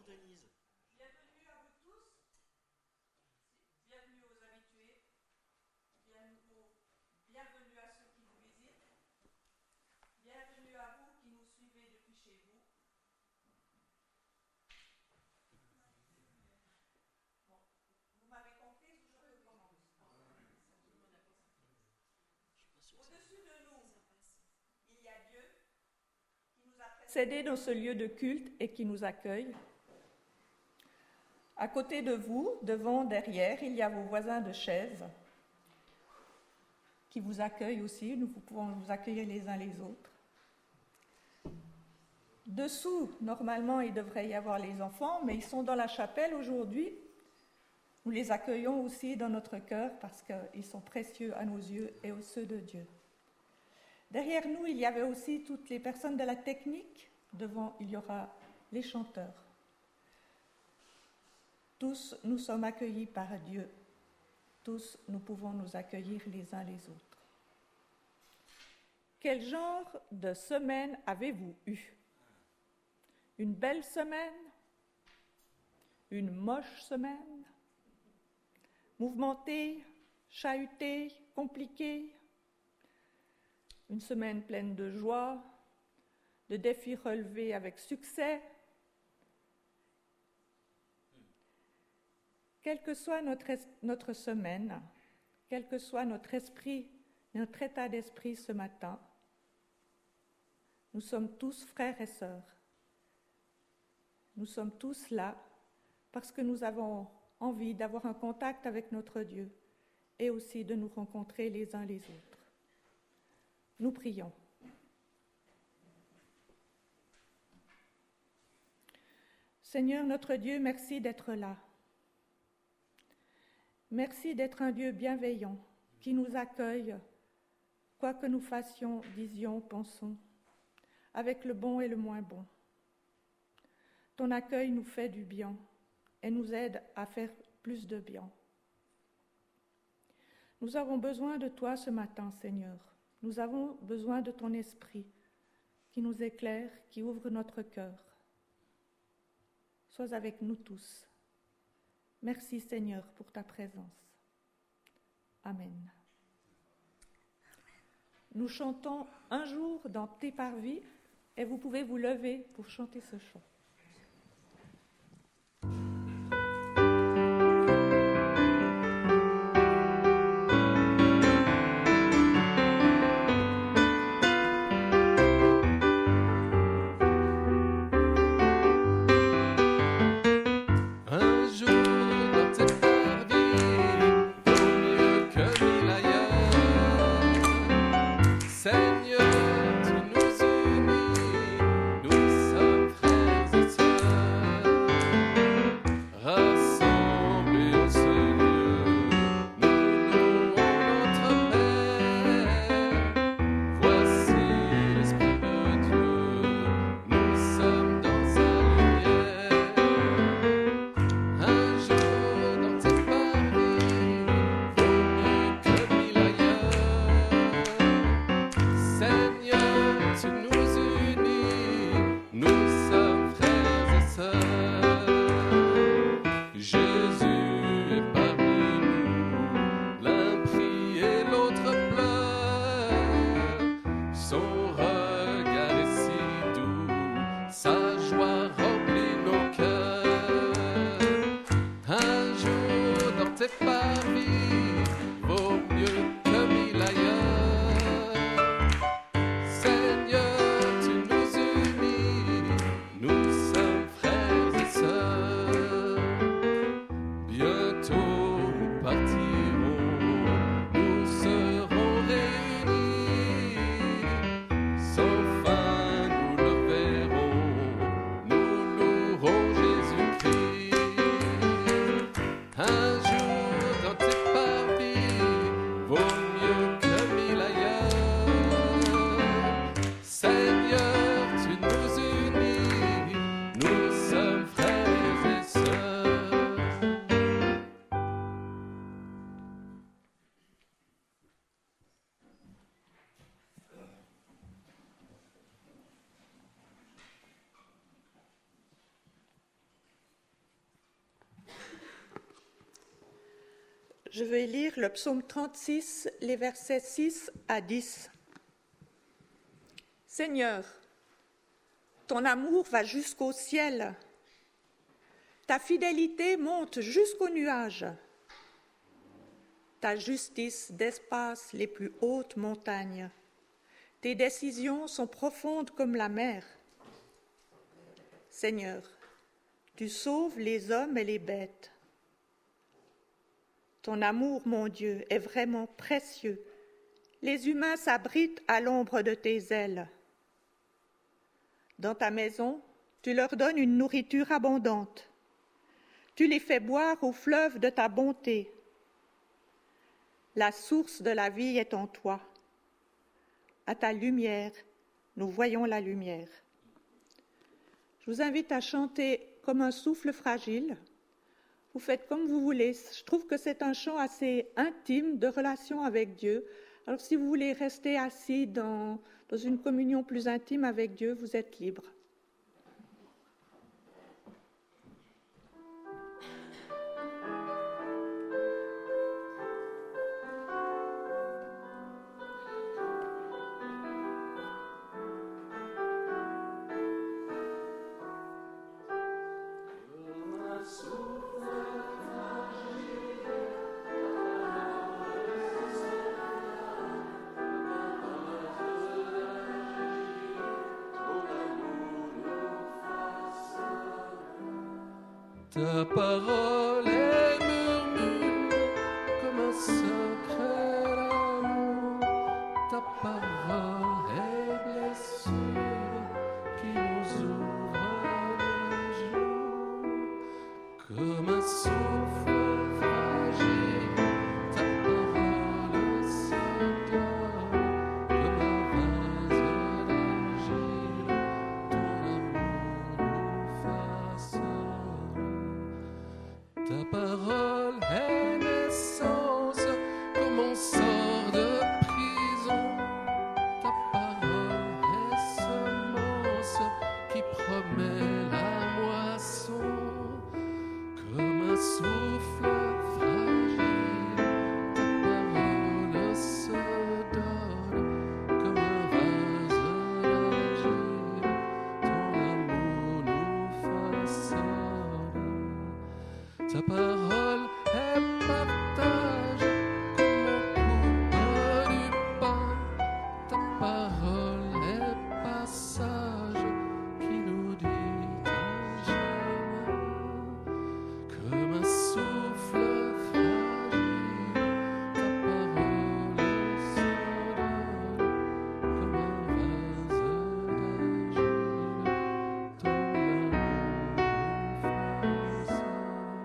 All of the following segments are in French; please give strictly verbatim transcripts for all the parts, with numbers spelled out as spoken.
Denise. Bienvenue à vous tous. Bienvenue aux habitués. Bienvenue, bienvenue à ceux qui nous visitent. Bienvenue à vous qui nous suivez depuis chez vous. Bon, vous m'avez compris ou je recommence? Au-dessus de nous, il y a Dieu qui nous a précédés dans ce lieu de culte et qui nous accueille. À côté de vous, devant, derrière, il y a vos voisins de chaise qui vous accueillent aussi. Nous pouvons vous accueillir les uns les autres. Dessous, normalement, il devrait y avoir les enfants, mais ils sont dans la chapelle aujourd'hui. Nous les accueillons aussi dans notre cœur parce qu'ils sont précieux à nos yeux et aux ceux de Dieu. Derrière nous, il y avait aussi toutes les personnes de la technique. Devant, il y aura les chanteurs. Tous, nous sommes accueillis par Dieu. Tous, nous pouvons nous accueillir les uns les autres. Quel genre de semaine avez-vous eu? Une belle semaine? Une moche semaine? Mouvementée, chahutée, compliquée? Une semaine pleine de joie, de défis relevés avec succès? Quelle que soit notre, es- notre semaine, quel que soit notre esprit, notre état d'esprit ce matin, nous sommes tous frères et sœurs. Nous sommes tous là parce que nous avons envie d'avoir un contact avec notre Dieu et aussi de nous rencontrer les uns les autres. Nous prions. Seigneur notre Dieu, merci d'être là. Merci d'être un Dieu bienveillant qui nous accueille, quoi que nous fassions, disions, pensons, avec le bon et le moins bon. Ton accueil nous fait du bien et nous aide à faire plus de bien. Nous avons besoin de toi ce matin, Seigneur. Nous avons besoin de ton esprit qui nous éclaire, qui ouvre notre cœur. Sois avec nous tous. Merci Seigneur pour ta présence. Amen. Nous chantons Un jour dans tes parvis et vous pouvez vous lever pour chanter ce chant. Seigneur, tu Je vais lire le psaume trente-six, les versets six à dix. Seigneur, ton amour va jusqu'au ciel, ta fidélité monte jusqu'aux nuages, ta justice dépasse les plus hautes montagnes, tes décisions sont profondes comme la mer. Seigneur, tu sauves les hommes et les bêtes. Ton amour, mon Dieu, est vraiment précieux. Les humains s'abritent à l'ombre de tes ailes. Dans ta maison, tu leur donnes une nourriture abondante. Tu les fais boire au fleuve de ta bonté. La source de la vie est en toi. À ta lumière, nous voyons la lumière. Je vous invite à chanter comme un souffle fragile. Vous faites comme vous voulez. Je trouve que c'est un chant assez intime de relation avec Dieu. Alors si vous voulez rester assis dans, dans une communion plus intime avec Dieu, vous êtes libre. Ta parole est murmure comme un secret d'amour. Ta parole est blessure qui nous ouvre les jours. Comme un souffle fragile, ta parole se donne. Comme un vase d'argile, ton amour nous façonne. Ta parole est naissance, comme on sort de prison. Ta parole est semence qui promet la moisson. Comme un souffle fragile, ta parole se donne. Comme un vase d'argile, ton amour nous façonne. Ta parole est partage, comme on coupe du pain. Ta parole est passage qui nous dit j'aime. Comme un souffle fragile, ta parole se donne. Comme un vase d'argile, ton amour nous façonne.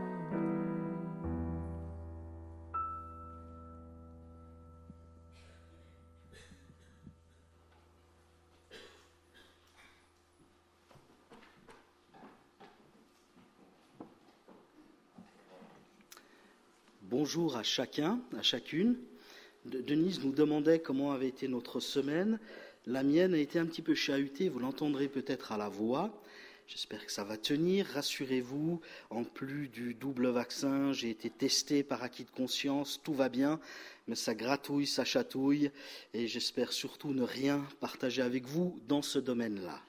Bonjour à chacun, à chacune. De- Denise nous demandait comment avait été notre semaine. La mienne a été un petit peu chahutée, vous l'entendrez peut-être à la voix. J'espère que ça va tenir. Rassurez-vous, en plus du double vaccin, j'ai été testé par acquis de conscience, tout va bien, mais ça gratouille, ça chatouille, et j'espère surtout ne rien partager avec vous dans ce domaine-là.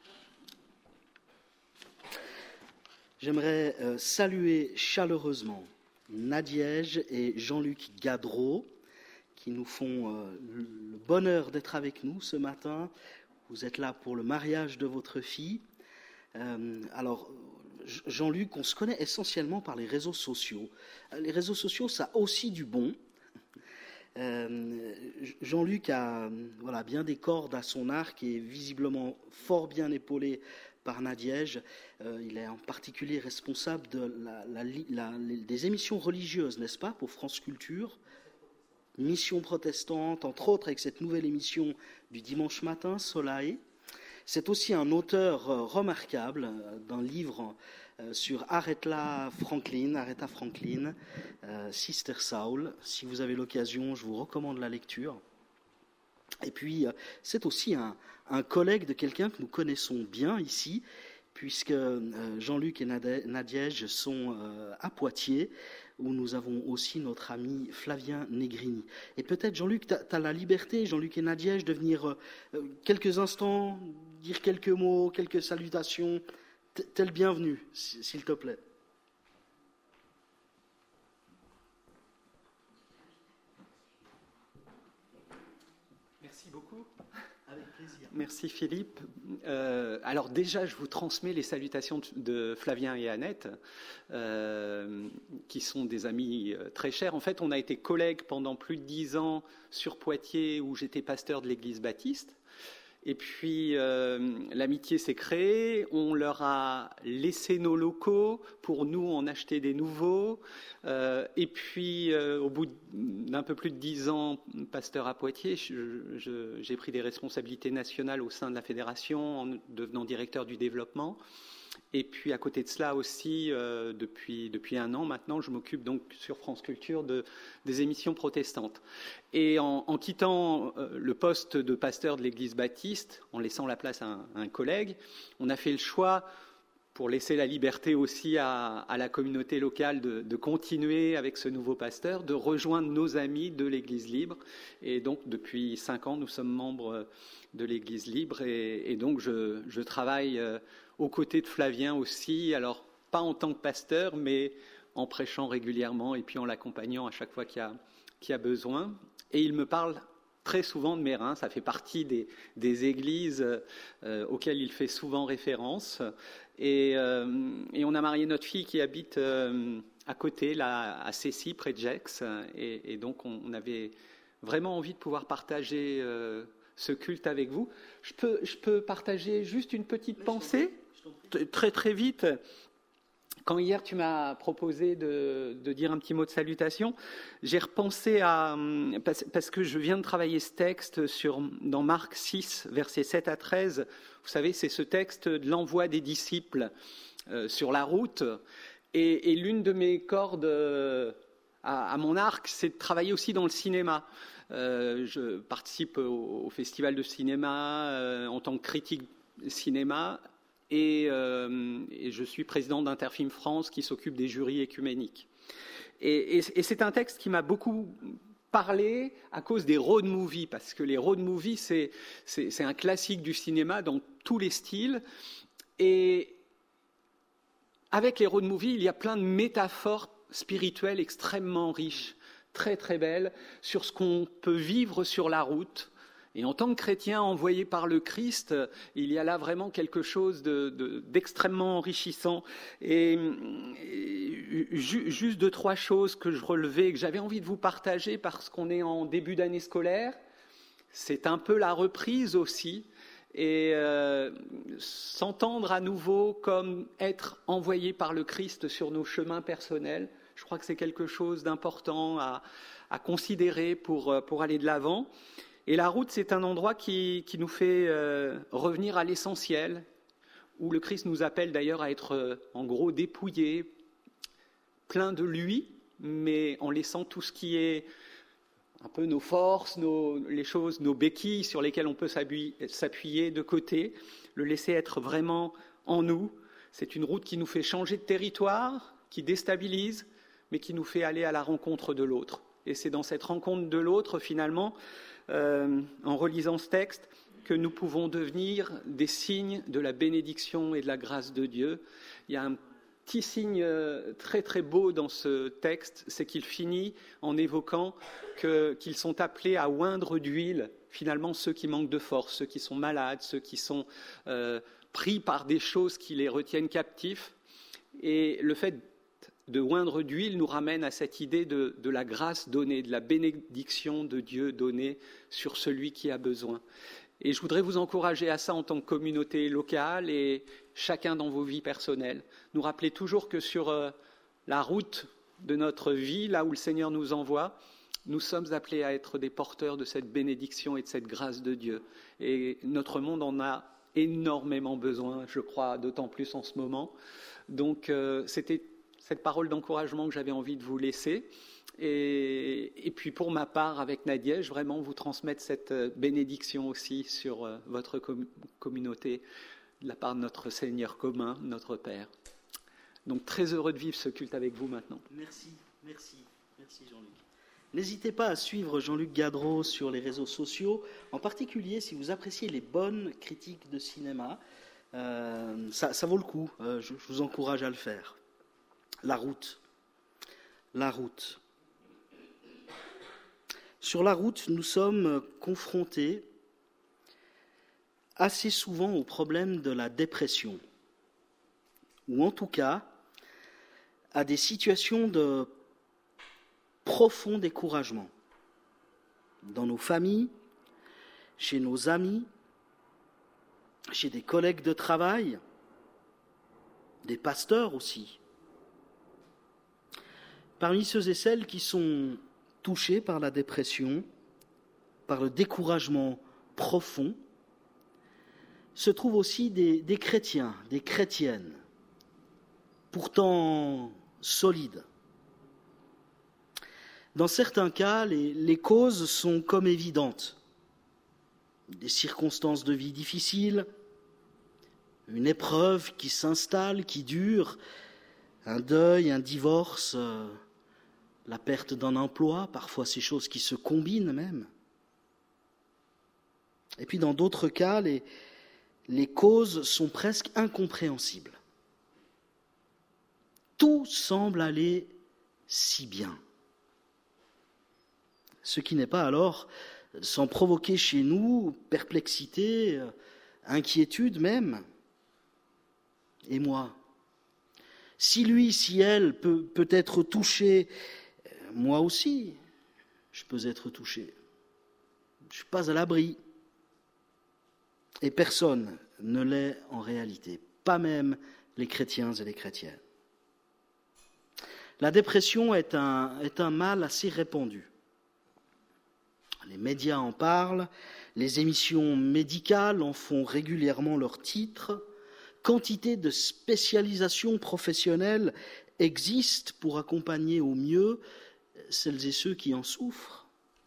J'aimerais euh, saluer chaleureusement Nadiège et Jean-Luc Gadreau, qui nous font euh, le bonheur d'être avec nous ce matin. Vous êtes là pour le mariage de votre fille. Euh, alors, Jean-Luc, on se connaît essentiellement par les réseaux sociaux. Les réseaux sociaux, ça a aussi du bon. Euh, Jean-Luc a voilà, bien des cordes à son arc et est visiblement fort bien épaulé par Nadiège. Euh, il est en particulier responsable de la, la, la, des émissions religieuses, n'est-ce pas, pour France Culture, Mission protestante, entre autres avec cette nouvelle émission du dimanche matin, Soleil. C'est aussi un auteur euh, remarquable euh, d'un livre euh, sur Aretha Franklin, Aretha Franklin, euh, Sister Soul. Si vous avez l'occasion, je vous recommande la lecture. Et puis, euh, c'est aussi un, un collègue de quelqu'un que nous connaissons bien ici, puisque euh, Jean-Luc et Nadiège sont euh, à Poitiers, où nous avons aussi notre ami Flavien Negrini. Et peut-être, Jean-Luc, tu as la liberté, Jean-Luc et Nadège, de venir euh, quelques instants, dire quelques mots, quelques salutations. T'es le bienvenu, s'il te plaît. Merci beaucoup. Avec plaisir. Merci Philippe. Euh, alors déjà, je vous transmets les salutations de Flavien et Annette, euh, qui sont des amis très chers. En fait, on a été collègues pendant plus de dix ans sur Poitiers, où j'étais pasteur de l'église baptiste. Et puis, euh, l'amitié s'est créée, on leur a laissé nos locaux pour nous en acheter des nouveaux. Euh, et puis, euh, au bout d'un peu plus de dix ans, pasteur à Poitiers, je, je, j'ai pris des responsabilités nationales au sein de la fédération en devenant directeur du développement. Et puis, à côté de cela aussi, euh, depuis, depuis un an maintenant, je m'occupe donc sur France Culture de, des émissions protestantes. Et en, en quittant euh, le poste de pasteur de l'église baptiste, en laissant la place à un, à un collègue, on a fait le choix, pour laisser la liberté aussi à, à la communauté locale de, de continuer avec ce nouveau pasteur, de rejoindre nos amis de l'Église libre. Et donc, depuis cinq ans, nous sommes membres de l'Église libre. Et, et donc, je, je travaille euh, aux côtés de Flavien aussi, alors pas en tant que pasteur, mais en prêchant régulièrement et puis en l'accompagnant à chaque fois qu'il y a, qu'il y a besoin. Et il me parle très souvent de Meyrin, ça fait partie des, des églises euh, auxquelles il fait souvent référence. Et, euh, et on a marié notre fille qui habite euh, à côté, là, à Cessy, près de Gex. Et, et donc, on, on avait vraiment envie de pouvoir partager euh, ce culte avec vous. Je peux, je peux partager juste une petite pensée, très très vite. Quand hier tu m'as proposé de, de dire un petit mot de salutation, j'ai repensé à, parce, parce que je viens de travailler ce texte sur, dans Marc six, versets sept à treize. Vous savez, c'est ce texte de l'envoi des disciples euh, sur la route. Et, et l'une de mes cordes euh, à, à mon arc, c'est de travailler aussi dans le cinéma. Euh, je participe au, au festival de cinéma euh, en tant que critique cinéma. Et, euh, et je suis président d'Interfilm France qui s'occupe des jurys écuméniques. Et, et, et c'est un texte qui m'a beaucoup parlé à cause des road movies, parce que les road movies, c'est, c'est, c'est un classique du cinéma dans tous les styles. Et avec les road movies, il y a plein de métaphores spirituelles extrêmement riches, très très belles, sur ce qu'on peut vivre sur la route. Et en tant que chrétien envoyé par le Christ, il y a là vraiment quelque chose de, de, d'extrêmement enrichissant. Et, et ju, juste deux, trois choses que je relevais, que j'avais envie de vous partager parce qu'on est en début d'année scolaire. C'est un peu la reprise aussi. Et euh, s'entendre à nouveau comme être envoyé par le Christ sur nos chemins personnels, je crois que c'est quelque chose d'important à, à considérer pour, pour aller de l'avant. Et la route, c'est un endroit qui, qui nous fait euh, revenir à l'essentiel, où le Christ nous appelle d'ailleurs à être, euh, en gros, dépouillés, plein de lui, mais en laissant tout ce qui est un peu nos forces, nos, les choses, nos béquilles sur lesquelles on peut s'appuyer, s'appuyer de côté, le laisser être vraiment en nous. C'est une route qui nous fait changer de territoire, qui déstabilise, mais qui nous fait aller à la rencontre de l'autre. Et c'est dans cette rencontre de l'autre, finalement, Euh, en relisant ce texte, que nous pouvons devenir des signes de la bénédiction et de la grâce de Dieu. Il y a un petit signe très très beau dans ce texte, c'est qu'il finit en évoquant que, qu'ils sont appelés à oindre d'huile, finalement, ceux qui manquent de force, ceux qui sont malades, ceux qui sont euh, pris par des choses qui les retiennent captifs. Et le fait de oindre d'huile nous ramène à cette idée de, de la grâce donnée, de la bénédiction de Dieu donnée sur celui qui a besoin. Et je voudrais vous encourager à ça en tant que communauté locale et chacun dans vos vies personnelles. Nous rappeler toujours que sur euh, la route de notre vie, là où le Seigneur nous envoie, nous sommes appelés à être des porteurs de cette bénédiction et de cette grâce de Dieu. Et notre monde en a énormément besoin, je crois, d'autant plus en ce moment. Donc, euh, c'était cette parole d'encouragement que j'avais envie de vous laisser. Et, et puis pour ma part, avec Nadège, vraiment vous transmettre cette bénédiction aussi sur euh, votre com- communauté de la part de notre Seigneur commun, notre Père. Donc très heureux de vivre ce culte avec vous maintenant. Merci. Merci, merci Jean-Luc. N'hésitez pas à suivre Jean-Luc Gadreau sur les réseaux sociaux, en particulier si vous appréciez les bonnes critiques de cinéma. Euh, ça, ça vaut le coup, euh, je, je vous encourage à le faire. La route. La route. Sur la route, nous sommes confrontés assez souvent au problème de la dépression, ou en tout cas à des situations de profond découragement dans nos familles, chez nos amis, chez des collègues de travail, des pasteurs aussi. Parmi ceux et celles qui sont touchés par la dépression, par le découragement profond, se trouvent aussi des, des chrétiens, des chrétiennes, pourtant solides. Dans certains cas, les, les causes sont comme évidentes. Des circonstances de vie difficiles, une épreuve qui s'installe, qui dure, un deuil, un divorce, euh, la perte d'un emploi, parfois ces choses qui se combinent même. Et puis dans d'autres cas, les, les causes sont presque incompréhensibles. Tout semble aller si bien. Ce qui n'est pas alors sans provoquer chez nous perplexité, inquiétude même. Et moi, si lui, si elle peut, peut être touché, moi aussi, je peux être touché. Je ne suis pas à l'abri. Et personne ne l'est en réalité, pas même les chrétiens et les chrétiennes. La dépression est un, est un mal assez répandu. Les médias en parlent, les émissions médicales en font régulièrement leur titre. Quantité de spécialisations professionnelles existent pour accompagner au mieux celles et ceux qui en souffrent.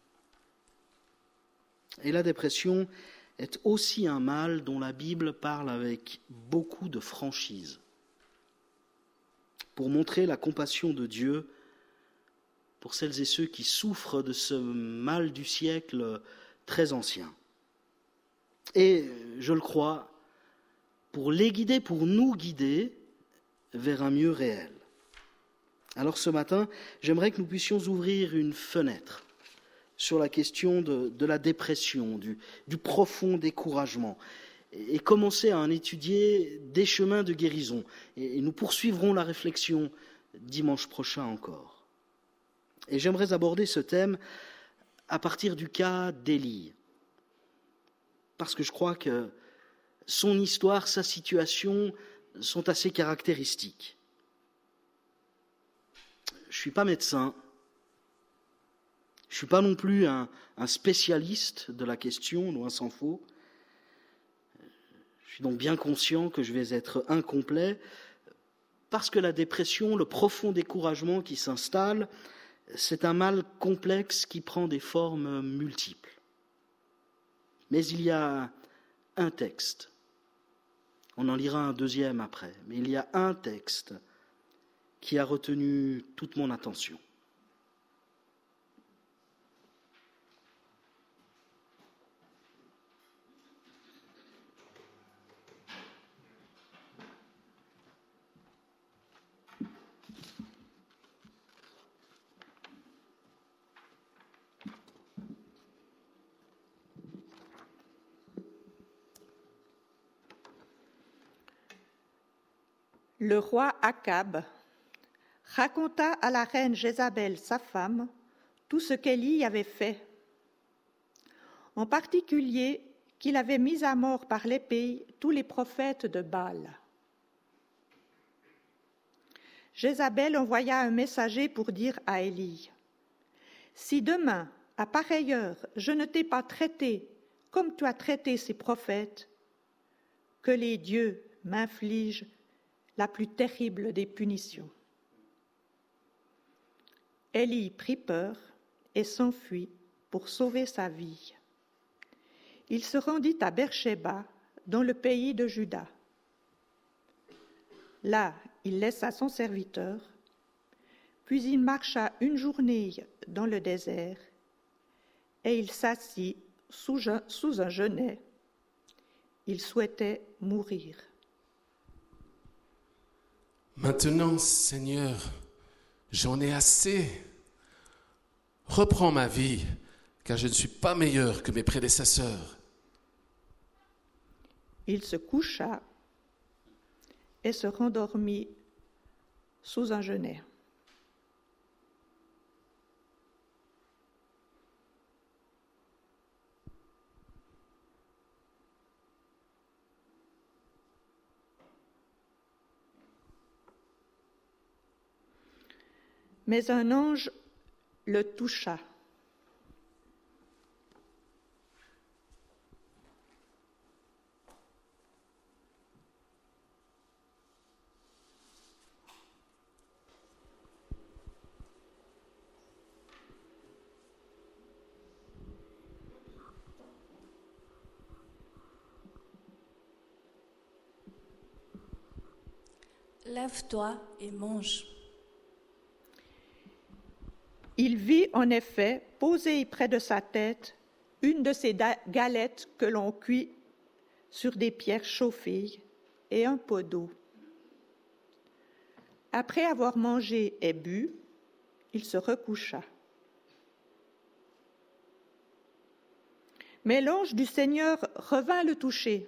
Et la dépression est aussi un mal dont la Bible parle avec beaucoup de franchise, pour montrer la compassion de Dieu pour celles et ceux qui souffrent de ce mal du siècle très ancien. Et, je le crois, pour les guider, pour nous guider vers un mieux réel. Alors ce matin, j'aimerais que nous puissions ouvrir une fenêtre sur la question de, de la dépression, du, du profond découragement, et, et commencer à en étudier des chemins de guérison. Et, et nous poursuivrons la réflexion dimanche prochain encore. Et j'aimerais aborder ce thème à partir du cas d'Élie, parce que je crois que son histoire, sa situation sont assez caractéristiques. Je ne suis pas médecin, je ne suis pas non plus un, un spécialiste de la question, loin s'en faut. Je suis donc bien conscient que je vais être incomplet, parce que la dépression, le profond découragement qui s'installe, c'est un mal complexe qui prend des formes multiples. Mais il y a un texte, on en lira un deuxième après, mais il y a un texte qui a retenu toute mon attention. Le roi Akab raconta à la reine Jézabel, sa femme, tout ce qu'Élie avait fait, en particulier qu'il avait mis à mort par l'épée tous les prophètes de Baal. Jézabel envoya un messager pour dire à Élie, « Si demain, à pareille heure, je ne t'ai pas traité comme tu as traité ces prophètes, que les dieux m'infligent la plus terrible des punitions. » Élie prit peur et s'enfuit pour sauver sa vie. Il se rendit à Beersheba, dans le pays de Juda. Là, il laissa son serviteur, Puis il marcha une journée dans le désert et il s'assit sous un, sous un genêt. Il souhaitait mourir. Maintenant, Seigneur, j'en ai assez. Reprends ma vie, car je ne suis pas meilleur que mes prédécesseurs. Il se coucha et se rendormit sous un genêt. Mais un ange le toucha. Lève-toi et mange. Il vit en effet, posée près de sa tête, une de ces da- galettes que l'on cuit sur des pierres chauffées et un pot d'eau. Après avoir mangé et bu, il se recoucha. Mais l'ange du Seigneur revint le toucher.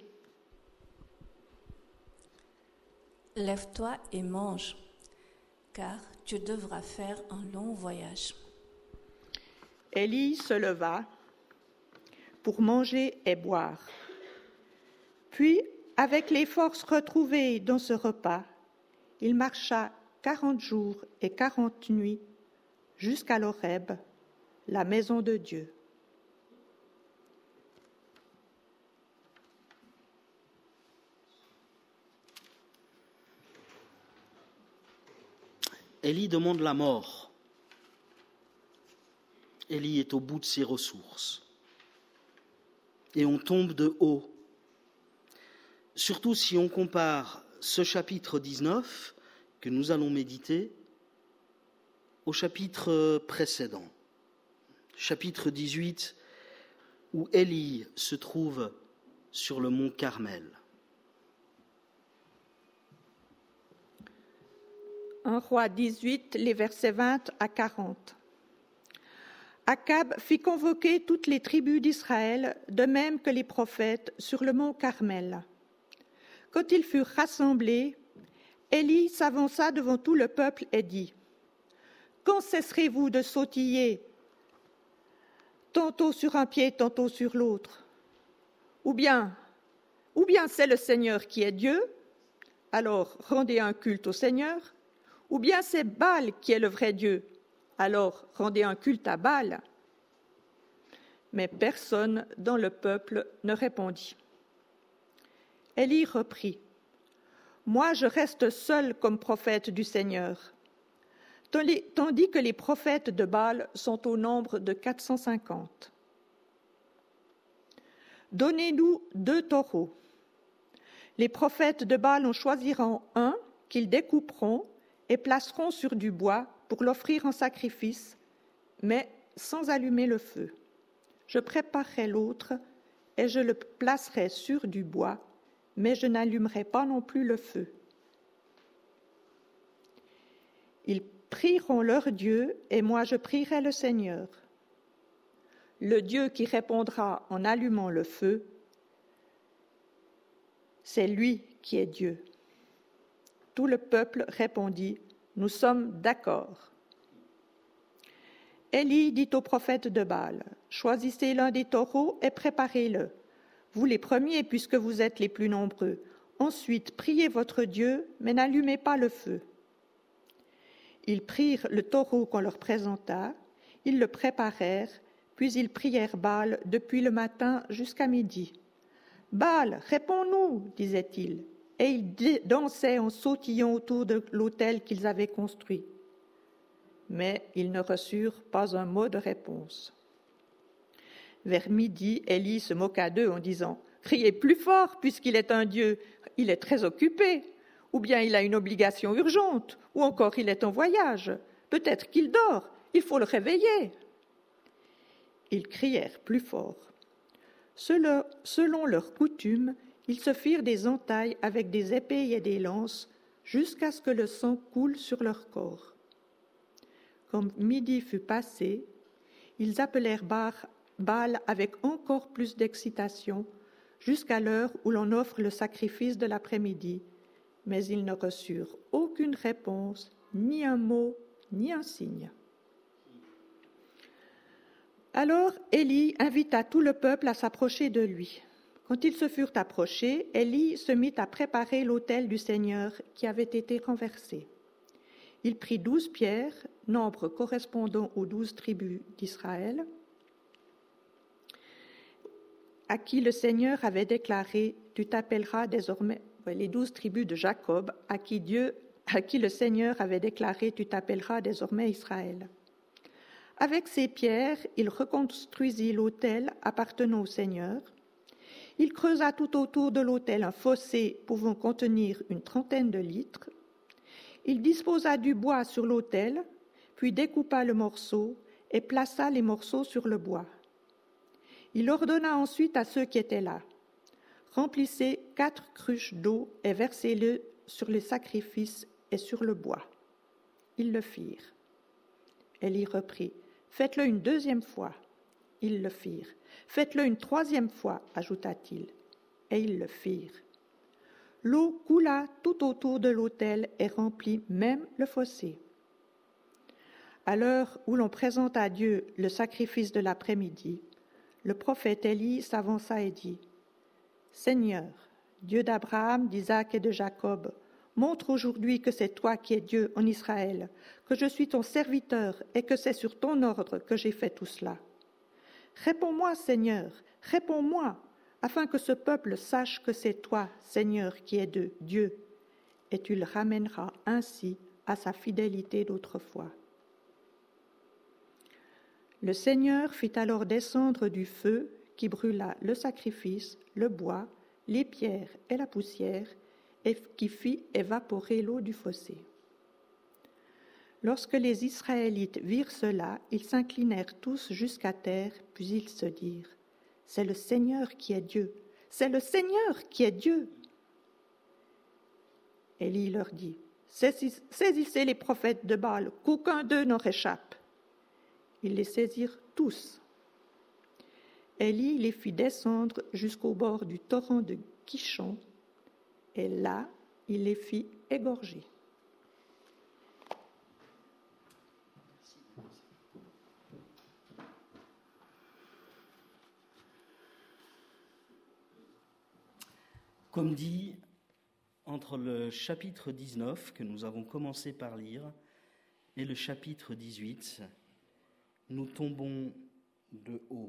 Lève-toi et mange, car tu devras faire un long voyage. Élie se leva pour manger et boire. Puis, avec les forces retrouvées dans ce repas, il marcha quarante jours et quarante nuits jusqu'à l'Horeb, la maison de Dieu. Élie demande la mort. Élie est au bout de ses ressources. Et on tombe de haut. Surtout si on compare ce chapitre dix-neuf que nous allons méditer au chapitre précédent, chapitre dix-huit, où Élie se trouve sur le mont Carmel. un roi dix-huit, les versets vingt à quarante. Akab fit convoquer toutes les tribus d'Israël, de même que les prophètes, sur le mont Carmel. Quand ils furent rassemblés, Élie s'avança devant tout le peuple et dit : « Quand cesserez-vous de sautiller, tantôt sur un pied, tantôt sur l'autre ? Ou bien, ou bien c'est le Seigneur qui est Dieu, alors rendez un culte au Seigneur. Ou bien c'est Baal qui est le vrai Dieu, alors rendez un culte à Baal. » Mais personne dans le peuple ne répondit. Élie reprit : « Moi je reste seul comme prophète du Seigneur, tandis que les prophètes de Baal sont au nombre de quatre cent cinquante. Donnez-nous deux taureaux. Les prophètes de Baal en choisiront un qu'ils découperont et placeront sur du bois pour l'offrir en sacrifice, mais sans allumer le feu. Je préparerai l'autre et je le placerai sur du bois, mais je n'allumerai pas non plus le feu. Ils prieront leur Dieu et moi je prierai le Seigneur. Le Dieu qui répondra en allumant le feu, c'est lui qui est Dieu. » Tout le peuple répondit : « Nous sommes d'accord. » Élie dit au prophète de Baal : « Choisissez l'un des taureaux et préparez-le, vous les premiers puisque vous êtes les plus nombreux. Ensuite, priez votre Dieu, mais n'allumez pas le feu. » Ils prirent le taureau qu'on leur présenta, ils le préparèrent, puis ils prièrent Baal depuis le matin jusqu'à midi. « Baal, réponds-nous, disait-il. » Et ils dansaient en sautillant autour de l'autel qu'ils avaient construit. Mais ils ne reçurent pas un mot de réponse. Vers midi, Élie se moqua d'eux en disant : « Criez plus fort, puisqu'il est un Dieu, il est très occupé, ou bien il a une obligation urgente, ou encore il est en voyage. peut-être qu'il dort, il faut le réveiller. » Ils crièrent plus fort. Selon leur coutume, ils se firent des entailles avec des épées et des lances, jusqu'à ce que le sang coule sur leur corps. Comme midi fut passé, ils appelèrent Baal avec encore plus d'excitation, jusqu'à l'heure où l'on offre le sacrifice de l'après-midi, mais ils ne reçurent aucune réponse, ni un mot, ni un signe. Alors Élie invita tout le peuple à s'approcher de lui. Quand ils se furent approchés, Élie se mit à préparer l'autel du Seigneur qui avait été renversé. Il prit douze pierres, nombre correspondant aux douze tribus d'Israël, à qui le Seigneur avait déclaré « Tu t'appelleras désormais » les douze tribus de Jacob, à qui Dieu, à qui le Seigneur avait déclaré « Tu t'appelleras désormais Israël ». Avec ces pierres, il reconstruisit l'autel appartenant au Seigneur. Il creusa tout autour de l'autel un fossé pouvant contenir une trentaine de litres. Il disposa du bois sur l'autel, puis découpa le morceau et plaça les morceaux sur le bois. Il ordonna ensuite à ceux qui étaient là, « Remplissez quatre cruches d'eau et versez-le sur les sacrifices et sur le bois. » Ils le firent. Élie reprit, « Faites-le une deuxième fois. » Ils le firent. « Faites-le une troisième fois, » ajouta-t-il, et ils le firent. L'eau coula tout autour de l'autel et remplit même le fossé. À l'heure où l'on présente à Dieu le sacrifice de l'après-midi, le prophète Élie s'avança et dit, « Seigneur, Dieu d'Abraham, d'Isaac et de Jacob, montre aujourd'hui que c'est toi qui es Dieu en Israël, que je suis ton serviteur et que c'est sur ton ordre que j'ai fait tout cela. Réponds-moi, Seigneur, réponds-moi, afin que ce peuple sache que c'est toi, Seigneur, qui es de Dieu, et tu le ramèneras ainsi à sa fidélité d'autrefois. » Le Seigneur fit alors descendre du feu qui brûla le sacrifice, le bois, les pierres et la poussière, et qui fit évaporer l'eau du fossé. Lorsque les Israélites virent cela, ils s'inclinèrent tous jusqu'à terre, puis ils se dirent, « C'est le Seigneur qui est Dieu, c'est le Seigneur qui est Dieu. » Élie leur dit, « Saisissez les prophètes de Baal, qu'aucun d'eux n'en réchappe. » Ils les saisirent tous. Élie les fit descendre jusqu'au bord du torrent de Kishon, et là, il les fit égorger. Comme dit, entre le chapitre dix-neuf, que nous avons commencé par lire, et le chapitre dix-huit, nous tombons de haut.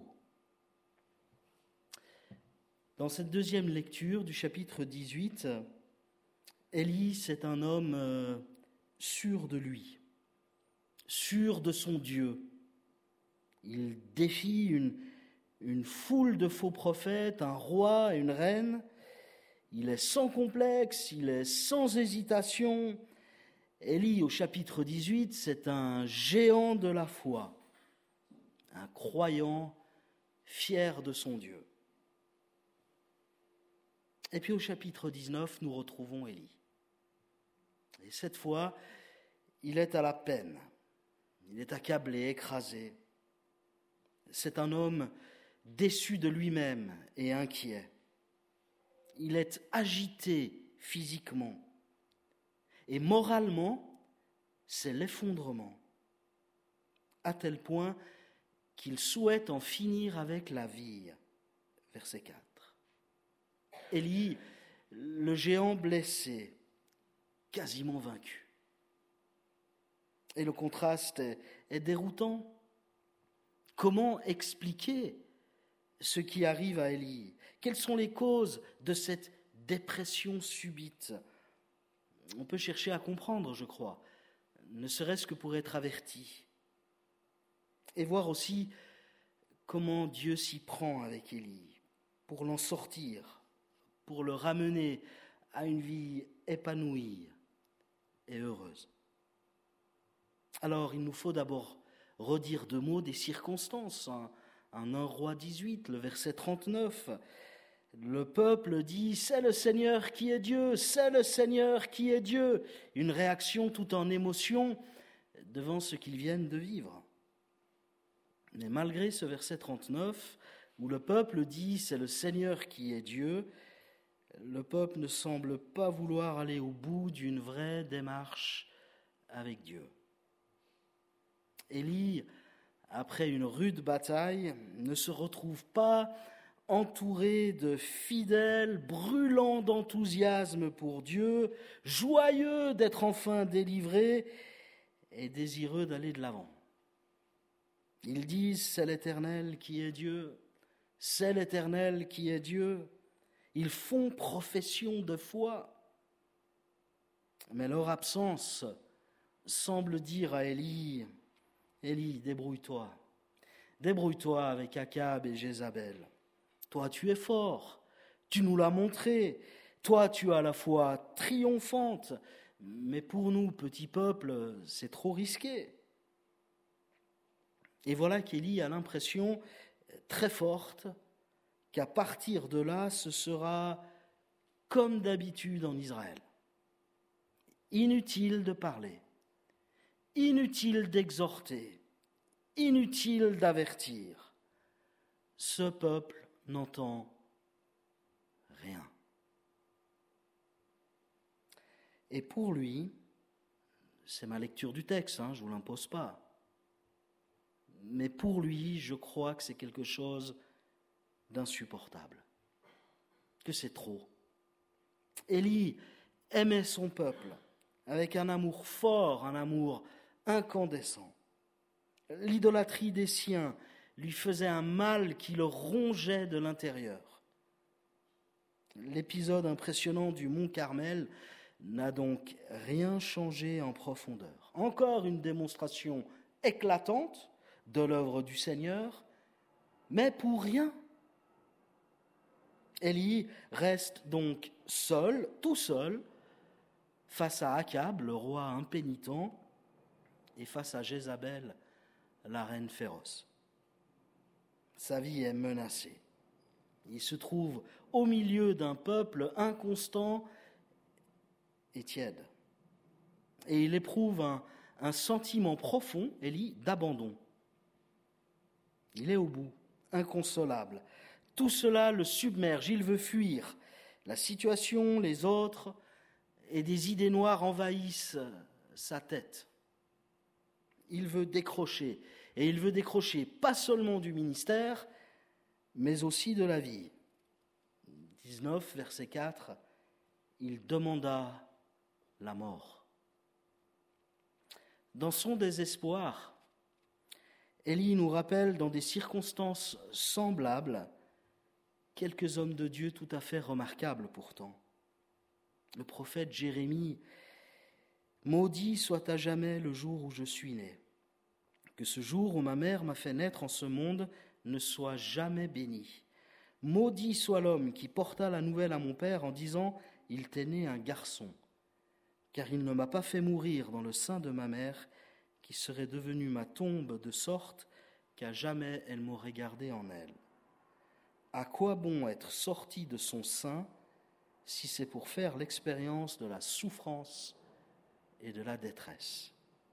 Dans cette deuxième lecture du chapitre dix-huit, Élie, c'est un homme euh, sûr de lui, sûr de son Dieu. Il défie une, une foule de faux prophètes, un roi et une reine. Il est sans complexe, il est sans hésitation. Élie, au chapitre dix-huit, c'est un géant de la foi, un croyant fier de son Dieu. Et puis au chapitre dix-neuf, nous retrouvons Élie. Et cette fois, il est à la peine, il est accablé, écrasé. C'est un homme déçu de lui-même et inquiet. Il est agité physiquement. Et moralement, c'est l'effondrement, à tel point qu'il souhaite en finir avec la vie. Verset quatre. Élie, le géant blessé, quasiment vaincu. Et le contraste est, est déroutant. Comment expliquer ce qui arrive à Élie? Quelles sont les causes de cette dépression subite? On peut chercher à comprendre, je crois, ne serait-ce que pour être averti. Et voir aussi comment Dieu s'y prend avec Élie, pour l'en sortir, pour le ramener à une vie épanouie et heureuse. Alors, il nous faut d'abord redire deux mots des circonstances. En un roi dix-huit, le verset trente-neuf, le peuple dit « C'est le Seigneur qui est Dieu, c'est le Seigneur qui est Dieu ». Une réaction tout en émotion devant ce qu'ils viennent de vivre. Mais malgré ce verset trente-neuf, où le peuple dit « C'est le Seigneur qui est Dieu », le peuple ne semble pas vouloir aller au bout d'une vraie démarche avec Dieu. Élie, après une rude bataille, ne se retrouve pas entouré de fidèles, brûlants d'enthousiasme pour Dieu, joyeux d'être enfin délivré et désireux d'aller de l'avant. Ils disent « C'est l'Éternel qui est Dieu, c'est l'Éternel qui est Dieu ». Ils font profession de foi, mais leur absence semble dire à Élie « Élie, débrouille-toi, débrouille-toi avec Akab et Jézabel. Toi, tu es fort, tu nous l'as montré, toi, tu as la foi triomphante, mais pour nous, petit peuple, c'est trop risqué. » Et voilà qu'Élie a l'impression très forte qu'à partir de là, ce sera comme d'habitude en Israël. Inutile de parler, inutile d'exhorter, inutile d'avertir. Ce peuple n'entend rien. Et pour lui, c'est ma lecture du texte, hein, je ne vous l'impose pas, mais pour lui, je crois que c'est quelque chose d'insupportable, que c'est trop. Élie aimait son peuple avec un amour fort, un amour incandescent. L'idolâtrie des siens lui faisait un mal qui le rongeait de l'intérieur. L'épisode impressionnant du mont Carmel n'a donc rien changé en profondeur. Encore une démonstration éclatante de l'œuvre du Seigneur, mais pour rien. Élie reste donc seul, tout seul, face à Akab, le roi impénitent, et face à Jézabel, la reine féroce. Sa vie est menacée. Il se trouve au milieu d'un peuple inconstant et tiède. Et il éprouve un, un sentiment profond, Élie, d'abandon. Il est au bout, inconsolable. Tout cela le submerge, il veut fuir. La situation, les autres et des idées noires envahissent sa tête. Il veut décrocher, et il veut décrocher pas seulement du ministère, mais aussi de la vie. dix-neuf, verset quatre, il demanda la mort. Dans son désespoir, Élie nous rappelle dans des circonstances semblables quelques hommes de Dieu tout à fait remarquables pourtant. Le prophète Jérémie, « Maudit soit à jamais le jour où je suis né. Que ce jour où ma mère m'a fait naître en ce monde ne soit jamais béni. Maudit soit l'homme qui porta la nouvelle à mon père en disant « Il t'est né un garçon ». Car il ne m'a pas fait mourir dans le sein de ma mère, qui serait devenue ma tombe de sorte qu'à jamais elle m'aurait gardé en elle. À quoi bon être sorti de son sein si c'est pour faire l'expérience de la souffrance et de la détresse?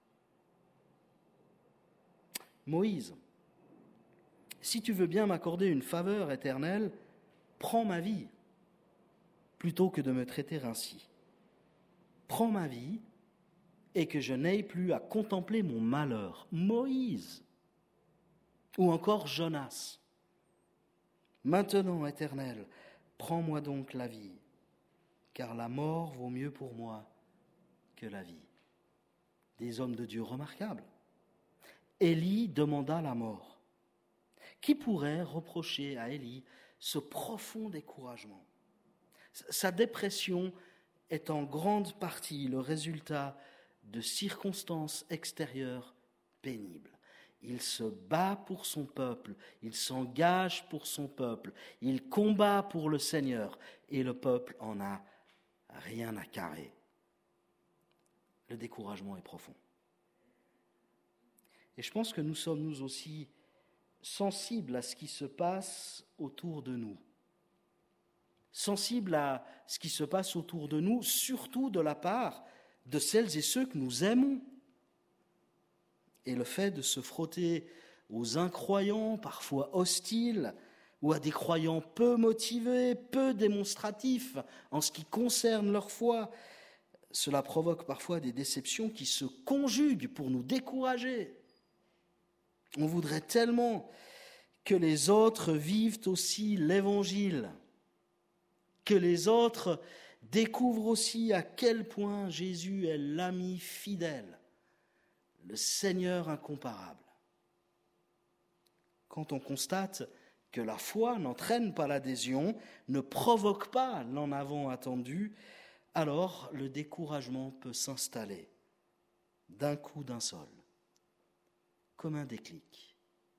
Moïse, si tu veux bien m'accorder une faveur éternelle, prends ma vie, plutôt que de me traiter ainsi. Prends ma vie et que je n'aie plus à contempler mon malheur. Moïse, ou encore Jonas. Maintenant, Éternel, prends-moi donc la vie, car la mort vaut mieux pour moi que la vie. Des hommes de Dieu remarquables. Élie demanda la mort. Qui pourrait reprocher à Élie ce profond découragement? Sa dépression est en grande partie le résultat de circonstances extérieures pénibles. Il se bat pour son peuple, il s'engage pour son peuple, il combat pour le Seigneur, et le peuple en a rien à carrer. Le découragement est profond. Et je pense que nous sommes nous aussi sensibles à ce qui se passe autour de nous. Sensibles à ce qui se passe autour de nous, surtout de la part de celles et ceux que nous aimons. Et le fait de se frotter aux incroyants, parfois hostiles, ou à des croyants peu motivés, peu démonstratifs en ce qui concerne leur foi, cela provoque parfois des déceptions qui se conjuguent pour nous décourager. On voudrait tellement que les autres vivent aussi l'Évangile, que les autres découvrent aussi à quel point Jésus est l'ami fidèle, le Seigneur incomparable. Quand on constate que la foi n'entraîne pas l'adhésion, ne provoque pas l'en avant attendu, alors le découragement peut s'installer d'un coup d'un seul, comme un déclic.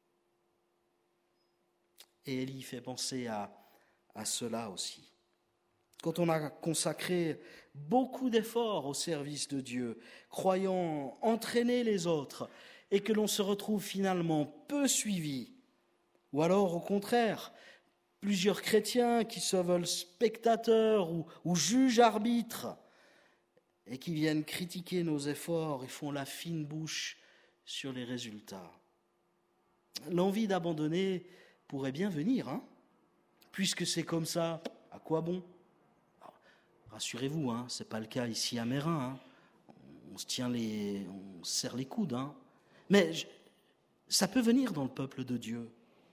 Et Élie fait penser à, à cela aussi. Quand on a consacré beaucoup d'efforts au service de Dieu, croyant entraîner les autres, et que l'on se retrouve finalement peu suivi, ou alors au contraire, plusieurs chrétiens qui se veulent spectateurs ou, ou juges arbitres, et qui viennent critiquer nos efforts et font la fine bouche sur les résultats. L'envie d'abandonner pourrait bien venir, hein, puisque c'est comme ça, à quoi bon ? Alors, rassurez-vous, hein, ce n'est pas le cas ici à Mérin, hein. On se tient les, on se serre les coudes, hein. Mais je, ça peut venir dans le peuple de Dieu.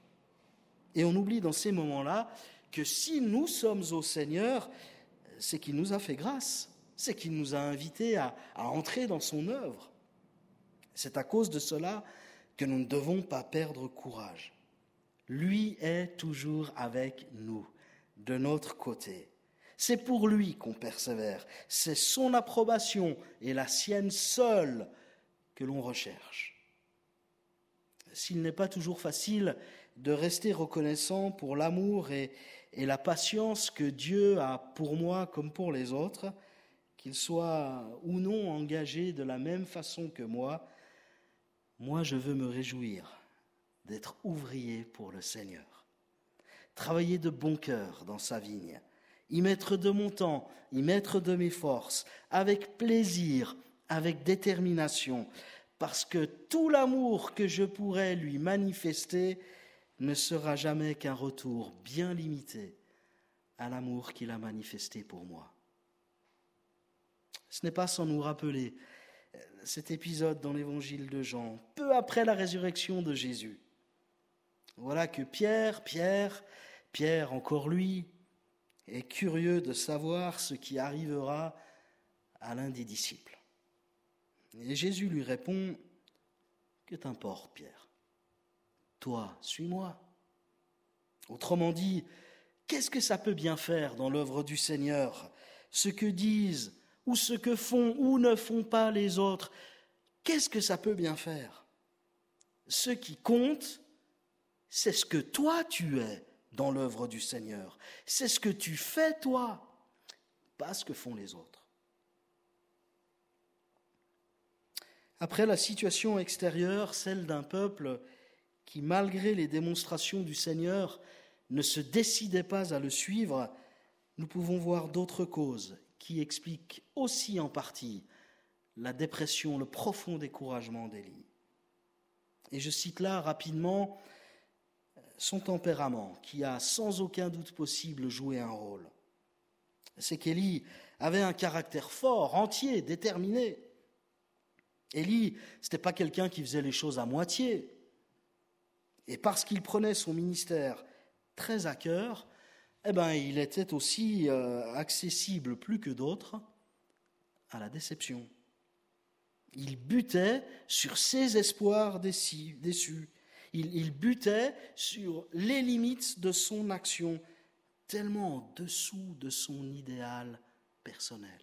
Et on oublie dans ces moments-là que si nous sommes au Seigneur, c'est qu'il nous a fait grâce, c'est qu'il nous a invités à, à entrer dans son œuvre. C'est à cause de cela que nous ne devons pas perdre courage. Lui est toujours avec nous, de notre côté. C'est pour lui qu'on persévère. C'est son approbation et la sienne seule que l'on recherche. S'il n'est pas toujours facile de rester reconnaissant pour l'amour et, et la patience que Dieu a pour moi comme pour les autres, qu'il soit ou non engagé de la même façon que moi, moi je veux me réjouir d'être ouvrier pour le Seigneur, travailler de bon cœur dans sa vigne, y mettre de mon temps, y mettre de mes forces, avec plaisir, avec détermination, parce que tout l'amour que je pourrais lui manifester ne sera jamais qu'un retour bien limité à l'amour qu'il a manifesté pour moi. Ce n'est pas sans nous rappeler cet épisode dans l'évangile de Jean, peu après la résurrection de Jésus. Voilà que Pierre, Pierre, Pierre encore lui, est curieux de savoir ce qui arrivera à l'un des disciples. Et Jésus lui répond, « Que t'importe, Pierre ? Toi, suis-moi. » Autrement dit, qu'est-ce que ça peut bien faire dans l'œuvre du Seigneur ? Ce que disent ou ce que font ou ne font pas les autres, qu'est-ce que ça peut bien faire ? Ce qui compte, c'est ce que toi tu es dans l'œuvre du Seigneur. C'est ce que tu fais toi, pas ce que font les autres. Après la situation extérieure, celle d'un peuple qui, malgré les démonstrations du Seigneur, ne se décidait pas à le suivre, nous pouvons voir d'autres causes qui expliquent aussi en partie la dépression, le profond découragement d'Élie. Et je cite là rapidement son tempérament, qui a sans aucun doute possible joué un rôle. C'est qu'Élie avait un caractère fort, entier, déterminé. Élie, ce n'était pas quelqu'un qui faisait les choses à moitié. Et parce qu'il prenait son ministère très à cœur, eh ben, il était aussi euh, accessible plus que d'autres à la déception. Il butait sur ses espoirs déçus. déçus. Il, il butait sur les limites de son action, tellement en dessous de son idéal personnel.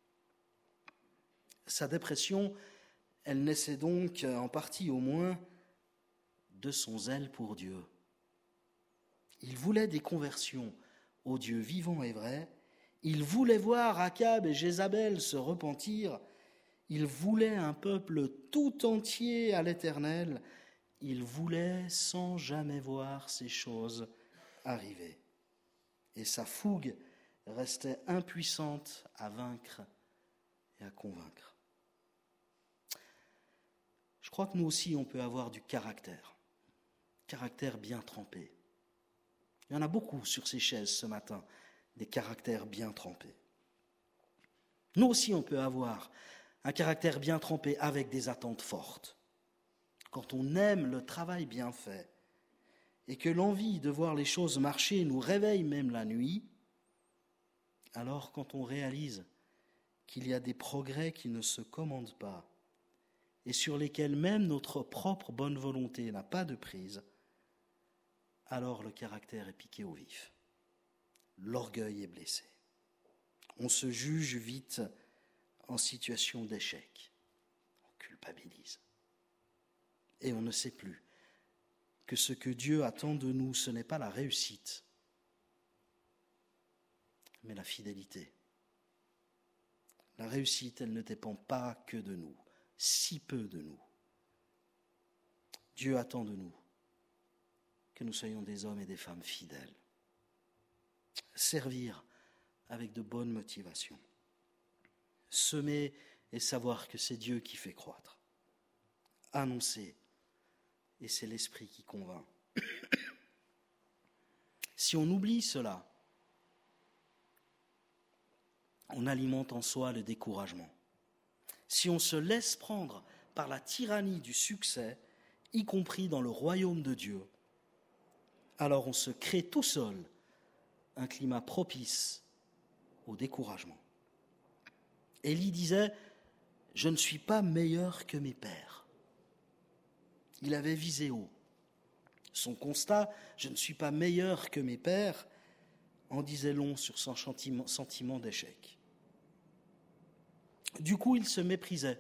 Sa dépression, elle naissait donc, en partie au moins, de son zèle pour Dieu. Il voulait des conversions au Dieu vivant et vrai. Il voulait voir Akab et Jézabel se repentir. Il voulait un peuple tout entier à l'Éternel. Il voulait sans jamais voir ces choses arriver. Et sa fougue restait impuissante à vaincre et à convaincre. Je crois que nous aussi, on peut avoir du caractère, caractère bien trempé. Il y en a beaucoup sur ces chaises ce matin, des caractères bien trempés. Nous aussi, on peut avoir un caractère bien trempé avec des attentes fortes. Quand on aime le travail bien fait et que l'envie de voir les choses marcher nous réveille même la nuit, alors quand on réalise qu'il y a des progrès qui ne se commandent pas et sur lesquels même notre propre bonne volonté n'a pas de prise, alors le caractère est piqué au vif. L'orgueil est blessé. On se juge vite en situation d'échec. On culpabilise. Et on ne sait plus que ce que Dieu attend de nous, ce n'est pas la réussite, mais la fidélité. La réussite, elle ne dépend pas que de nous, si peu de nous. Dieu attend de nous que nous soyons des hommes et des femmes fidèles. Servir avec de bonnes motivations. Semer et savoir que c'est Dieu qui fait croître. Annoncer, et c'est l'Esprit qui convainc. Si on oublie cela, on alimente en soi le découragement. Si on se laisse prendre par la tyrannie du succès, y compris dans le royaume de Dieu, alors on se crée tout seul un climat propice au découragement. Élie disait « Je ne suis pas meilleur que mes pères ». Il avait visé haut. Son constat « Je ne suis pas meilleur que mes pères » en disait long sur son sentiment d'échec. Du coup, il se méprisait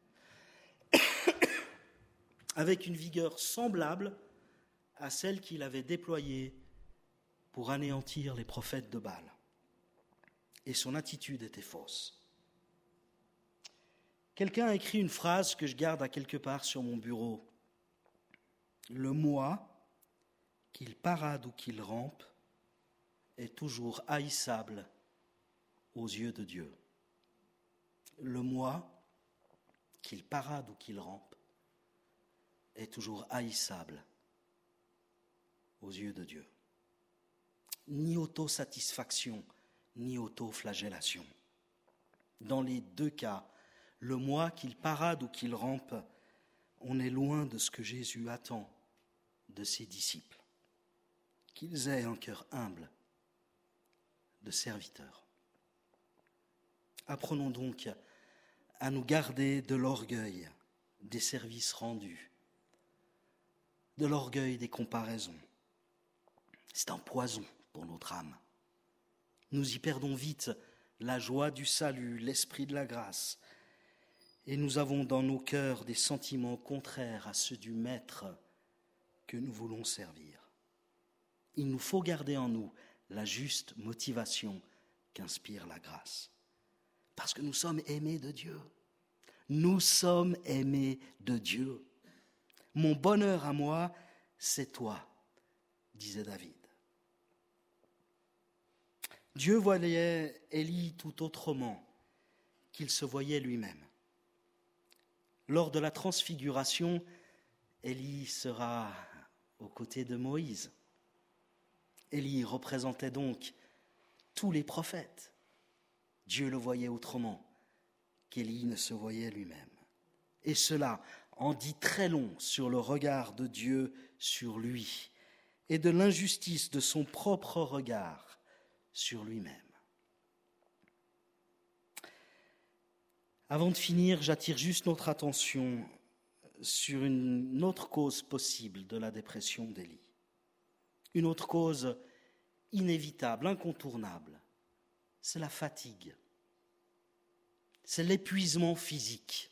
avec une vigueur semblable à celle qu'il avait déployée pour anéantir les prophètes de Baal. Et son attitude était fausse. Quelqu'un a écrit une phrase que je garde à quelque part sur mon bureau. Le moi, qu'il parade ou qu'il rampe, est toujours haïssable aux yeux de Dieu. Le moi, qu'il parade ou qu'il rampe, est toujours haïssable aux yeux de Dieu. Ni autosatisfaction, ni autoflagellation. Dans les deux cas, le moi, qu'il parade ou qu'il rampe, on est loin de ce que Jésus attend de ses disciples. Qu'ils aient un cœur humble de serviteurs. Apprenons donc à nous garder de l'orgueil des services rendus, de l'orgueil des comparaisons. C'est un poison pour notre âme. Nous y perdons vite la joie du salut, l'esprit de la grâce, et nous avons dans nos cœurs des sentiments contraires à ceux du Maître que nous voulons servir. Il nous faut garder en nous la juste motivation qu'inspire la grâce. Parce que nous sommes aimés de Dieu. Nous sommes aimés de Dieu. Mon bonheur à moi, c'est toi, disait David. Dieu voyait Élie tout autrement qu'il se voyait lui-même. Lors de la transfiguration, Élie sera aux côtés de Moïse. Élie représentait donc tous les prophètes. Dieu le voyait autrement qu'Élie ne se voyait lui-même. Et cela en dit très long sur le regard de Dieu sur lui et de l'injustice de son propre regard sur lui-même. Avant de finir, j'attire juste notre attention sur une autre cause possible de la dépression d'Élie. Une autre cause inévitable, incontournable. C'est la fatigue, c'est l'épuisement physique.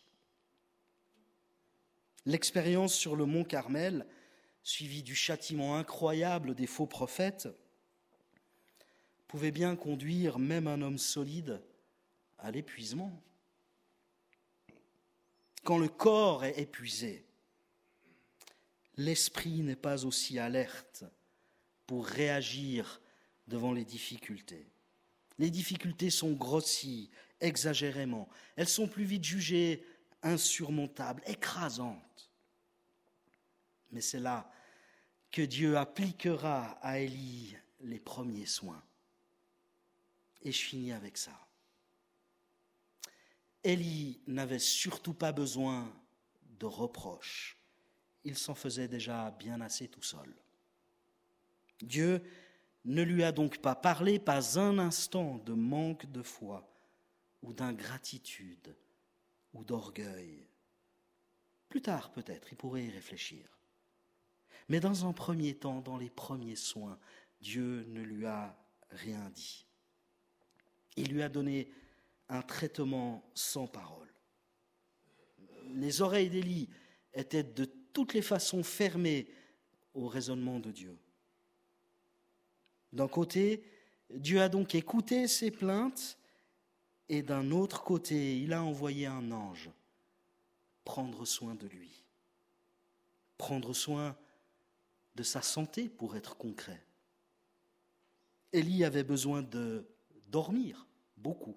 L'expérience sur le mont Carmel, suivie du châtiment incroyable des faux prophètes, pouvait bien conduire même un homme solide à l'épuisement. quand le corps est épuisé, l'esprit n'est pas aussi alerte pour réagir devant les difficultés. Les difficultés sont grossies, exagérément. Elles sont plus vite jugées insurmontables, écrasantes. Mais c'est là que Dieu appliquera à Élie les premiers soins. Et je finis avec ça. Élie n'avait surtout pas besoin de reproches. Il s'en faisait déjà bien assez tout seul. Dieu ne lui a donc pas parlé pas un instant de manque de foi ou d'ingratitude ou d'orgueil. Plus tard, peut-être, il pourrait y réfléchir. Mais dans un premier temps, dans les premiers soins, Dieu ne lui a rien dit. Il lui a donné un traitement sans parole. Les oreilles d'Élie étaient de toutes les façons fermées au raisonnement de Dieu. D'un côté, Dieu a donc écouté ses plaintes, et d'un autre côté, il a envoyé un ange prendre soin de lui, prendre soin de sa santé pour être concret. Élie avait besoin de dormir beaucoup,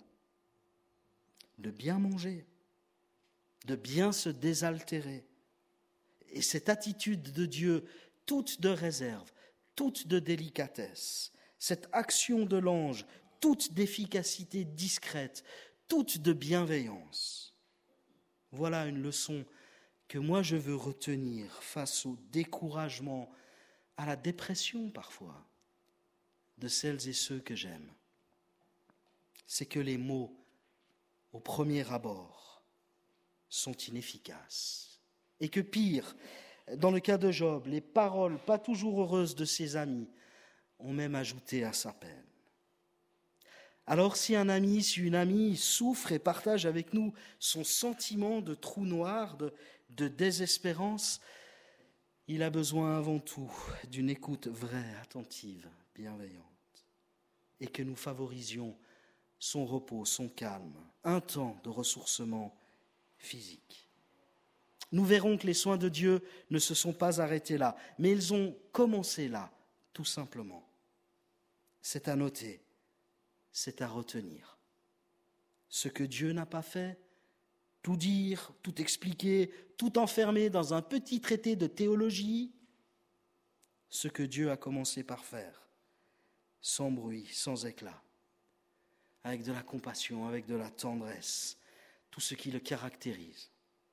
de bien manger, de bien se désaltérer. Et cette attitude de Dieu, toute de réserve, toute de délicatesse, cette action de l'ange, toute d'efficacité discrète, toute de bienveillance. Voilà une leçon que moi je veux retenir face au découragement, à la dépression parfois, de celles et ceux que j'aime. C'est que les mots, au premier abord, sont inefficaces. Et que pire, dans le cas de Job, les paroles pas toujours heureuses de ses amis ont même ajouté à sa peine. Alors si un ami, si une amie souffre et partage avec nous son sentiment de trou noir, de, de désespérance, il a besoin avant tout d'une écoute vraie, attentive, bienveillante, et que nous favorisions son repos, son calme, un temps de ressourcement physique. Nous verrons que les soins de Dieu ne se sont pas arrêtés là, mais ils ont commencé là, tout simplement. C'est à noter, c'est à retenir. Ce que Dieu n'a pas fait, tout dire, tout expliquer, tout enfermer dans un petit traité de théologie, ce que Dieu a commencé par faire, sans bruit, sans éclat, avec de la compassion, avec de la tendresse, tout ce qui le caractérise.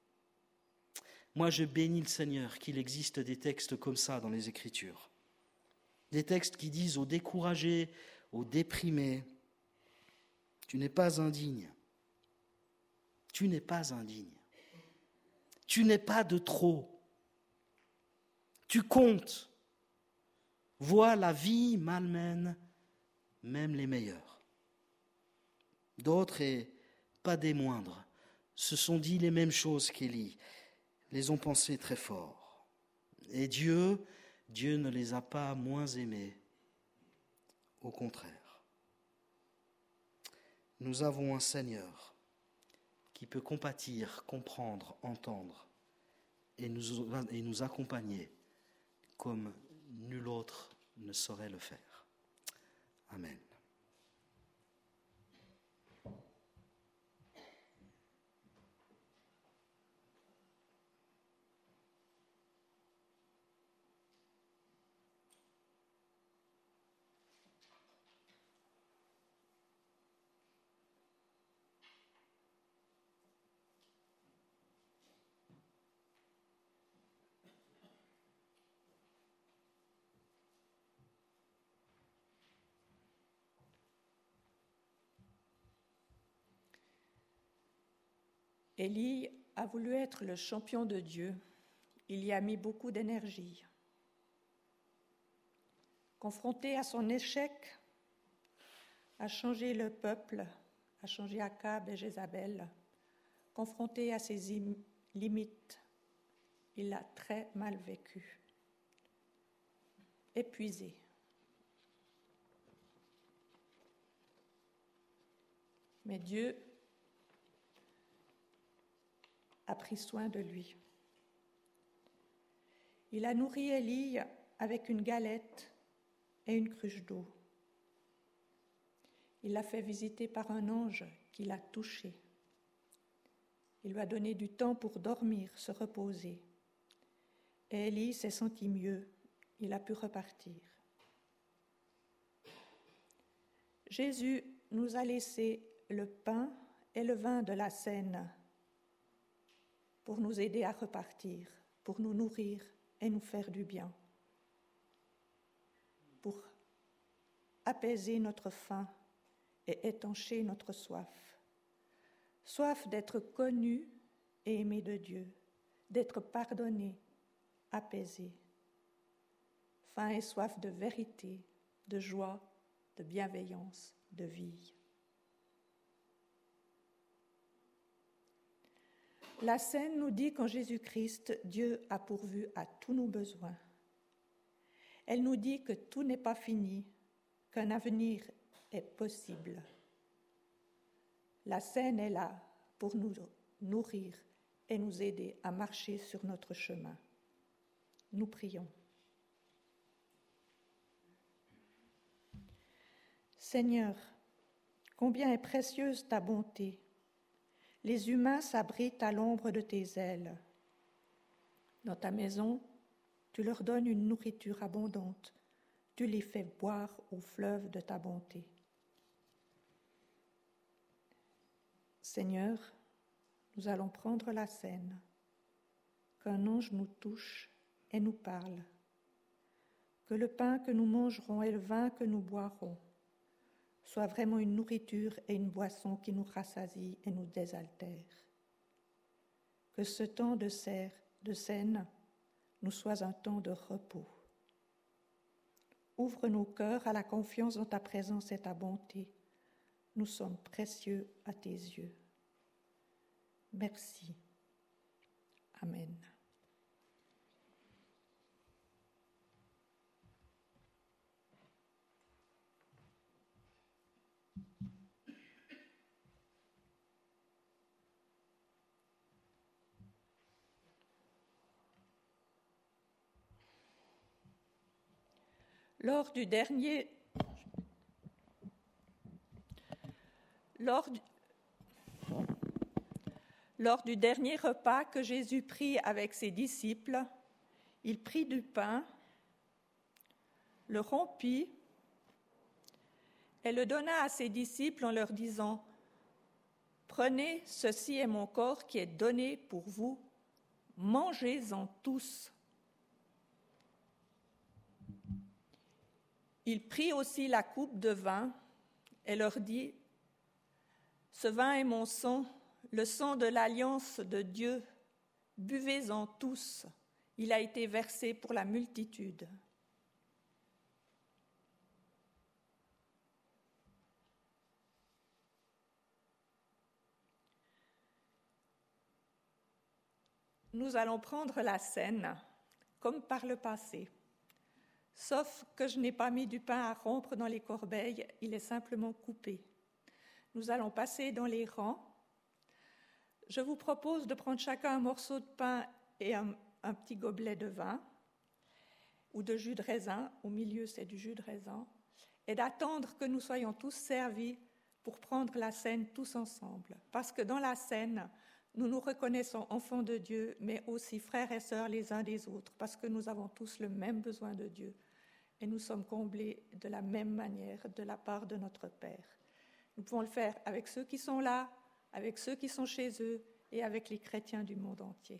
Moi, je bénis le Seigneur qu'il existe des textes comme ça dans les Écritures. Des textes qui disent aux découragés, aux déprimés, « Tu n'es pas indigne. Tu n'es pas indigne. Tu n'es pas de trop. Tu comptes. Vois la vie malmène, même les meilleurs. » D'autres, et pas des moindres, se sont dit les mêmes choses qu'Élie, les ont pensées très fort. Et Dieu, Dieu ne les a pas moins aimés, au contraire. Nous avons un Seigneur qui peut compatir, comprendre, entendre et nous, et nous accompagner comme nul autre ne saurait le faire. Amen. Élie a voulu être le champion de Dieu. Il y a mis beaucoup d'énergie. Confronté à son échec, a changé le peuple, a changé Akab et Jézabel. Confronté à ses im- limites, il l'a très mal vécu. Épuisé. Mais Dieu a pris soin de lui. Il a nourri Élie avec une galette et une cruche d'eau. Il l'a fait visiter par un ange qui l'a touché. Il lui a donné du temps pour dormir, se reposer. Et Élie s'est senti mieux. Il a pu repartir. Jésus nous a laissé le pain et le vin de la scène pour nous aider à repartir, pour nous nourrir et nous faire du bien, pour apaiser notre faim et étancher notre soif. Soif d'être connu et aimé de Dieu, d'être pardonné, apaisé. Faim et soif de vérité, de joie, de bienveillance, de vie. La scène nous dit qu'en Jésus-Christ, Dieu a pourvu à tous nos besoins. Elle nous dit que tout n'est pas fini, qu'un avenir est possible. La scène est là pour nous nourrir et nous aider à marcher sur notre chemin. Nous prions. Seigneur, combien est précieuse ta bonté. Les humains s'abritent à l'ombre de tes ailes. Dans ta maison, tu leur donnes une nourriture abondante. Tu les fais boire au fleuve de ta bonté. Seigneur, nous allons prendre la scène. Qu'un ange nous touche et nous parle. Que le pain que nous mangerons et le vin que nous boirons soit vraiment une nourriture et une boisson qui nous rassasie et nous désaltère. Que ce temps de serre, de scène nous soit un temps de repos. Ouvre nos cœurs à la confiance dans ta présence et ta bonté. Nous sommes précieux à tes yeux. Merci. Amen. Lors du dernier, lors du, lors du dernier repas que Jésus prit avec ses disciples, il prit du pain, le rompit et le donna à ses disciples en leur disant : « Prenez, ceci est mon corps qui est donné pour vous, mangez-en tous. » Il prit aussi la coupe de vin et leur dit : « Ce vin est mon sang, le sang de l'alliance de Dieu. Buvez-en tous. Il a été versé pour la multitude. » Nous allons prendre la scène comme par le passé. Sauf que je n'ai pas mis du pain à rompre dans les corbeilles, il est simplement coupé. Nous allons passer dans les rangs. Je vous propose de prendre chacun un morceau de pain et un, un petit gobelet de vin ou de jus de raisin, au milieu c'est du jus de raisin, et d'attendre que nous soyons tous servis pour prendre la scène tous ensemble. Parce que dans la scène, nous nous reconnaissons enfants de Dieu, mais aussi frères et sœurs les uns des autres, parce que nous avons tous le même besoin de Dieu et nous sommes comblés de la même manière de la part de notre Père. Nous pouvons le faire avec ceux qui sont là, avec ceux qui sont chez eux et avec les chrétiens du monde entier.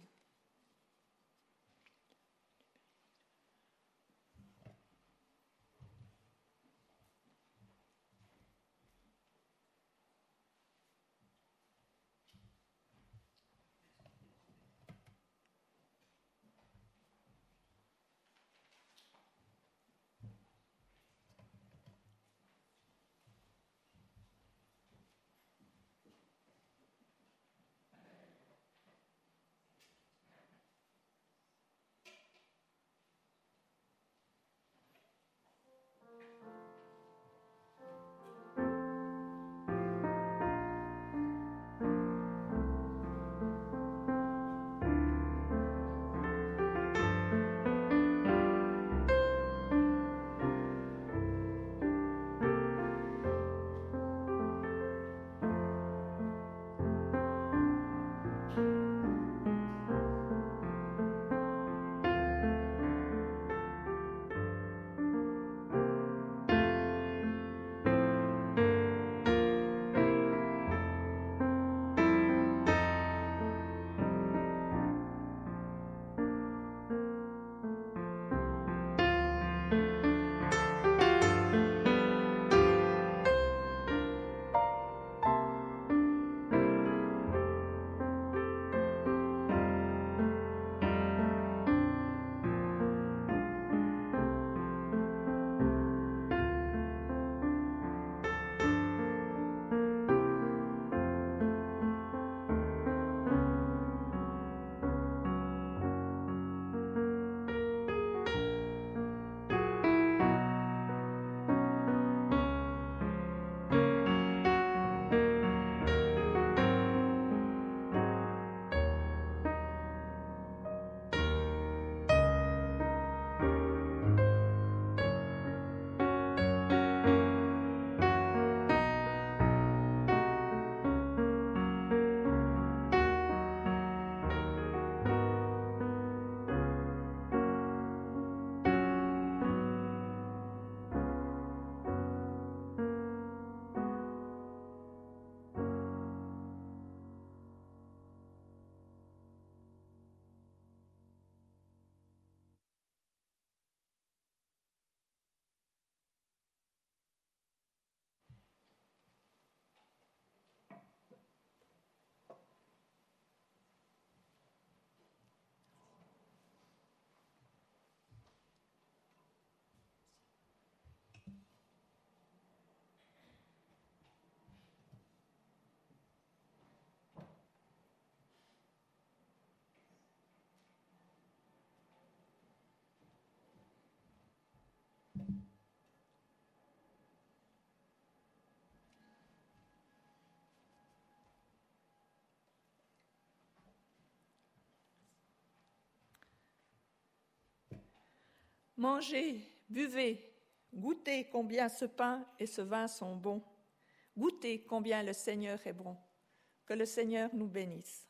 Mangez, buvez, goûtez combien ce pain et ce vin sont bons. Goûtez combien le Seigneur est bon. Que le Seigneur nous bénisse.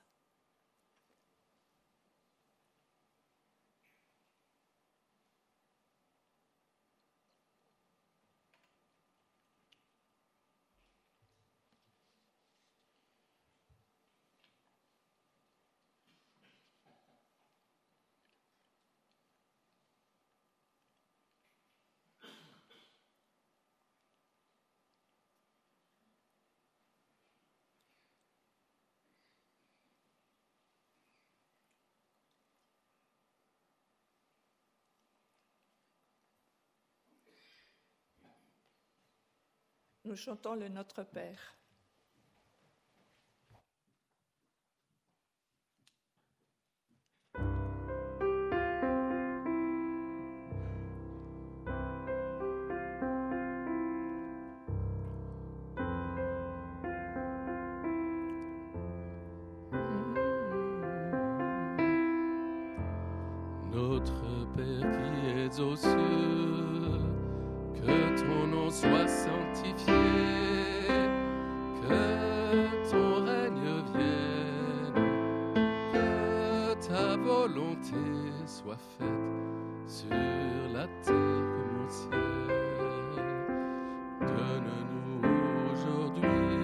Nous chantons le Notre Père. Notre Père qui es aux cieux, que ton nom soit sanctifié, que ton règne vienne, que ta volonté soit faite sur la terre comme au ciel. Donne-nous aujourd'hui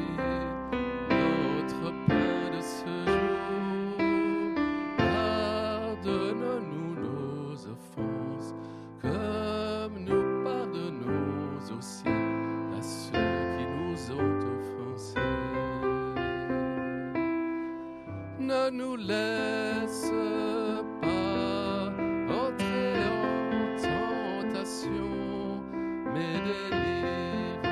notre pain de ce jour. Pardonne-nous nos offenses, comme nous pardonnons aussi à ceux qui nous ont offensés. Ne nous laisse pas entrer en tentation, mais délivre-nous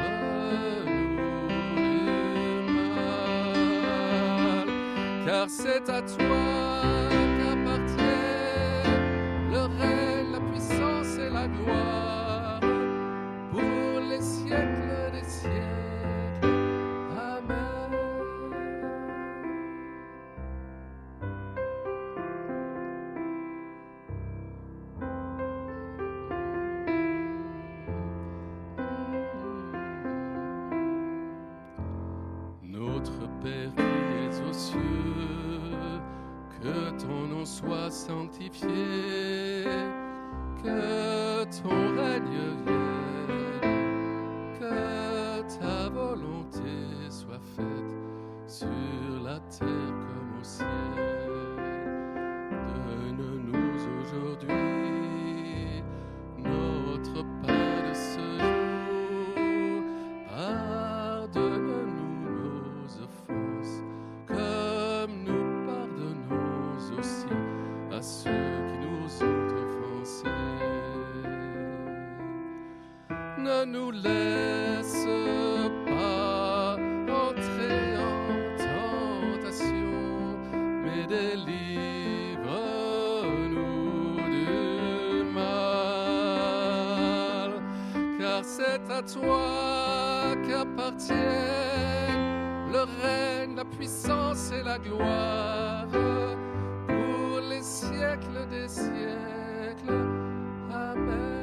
du mal. Car c'est à toi qu'appartiennent le règne, la puissance et la gloire pour les siècles des siècles. Amen. Notre Père qui es aux cieux, que ton nom soit sanctifié, que ton règne vienne, que ta volonté soit faite sur la terre comme au ciel. Donne-nous aujourd'hui notre pain de ce jour. Pardonne-nous nos offenses, comme nous pardonnons aussi à ceux qui nous ont offensés. Ne nous laisse pas entrer en tentation, mais délivre-nous du mal. Car c'est à toi qu'appartiennent le règne, la puissance et la gloire pour les siècles des siècles. Amen.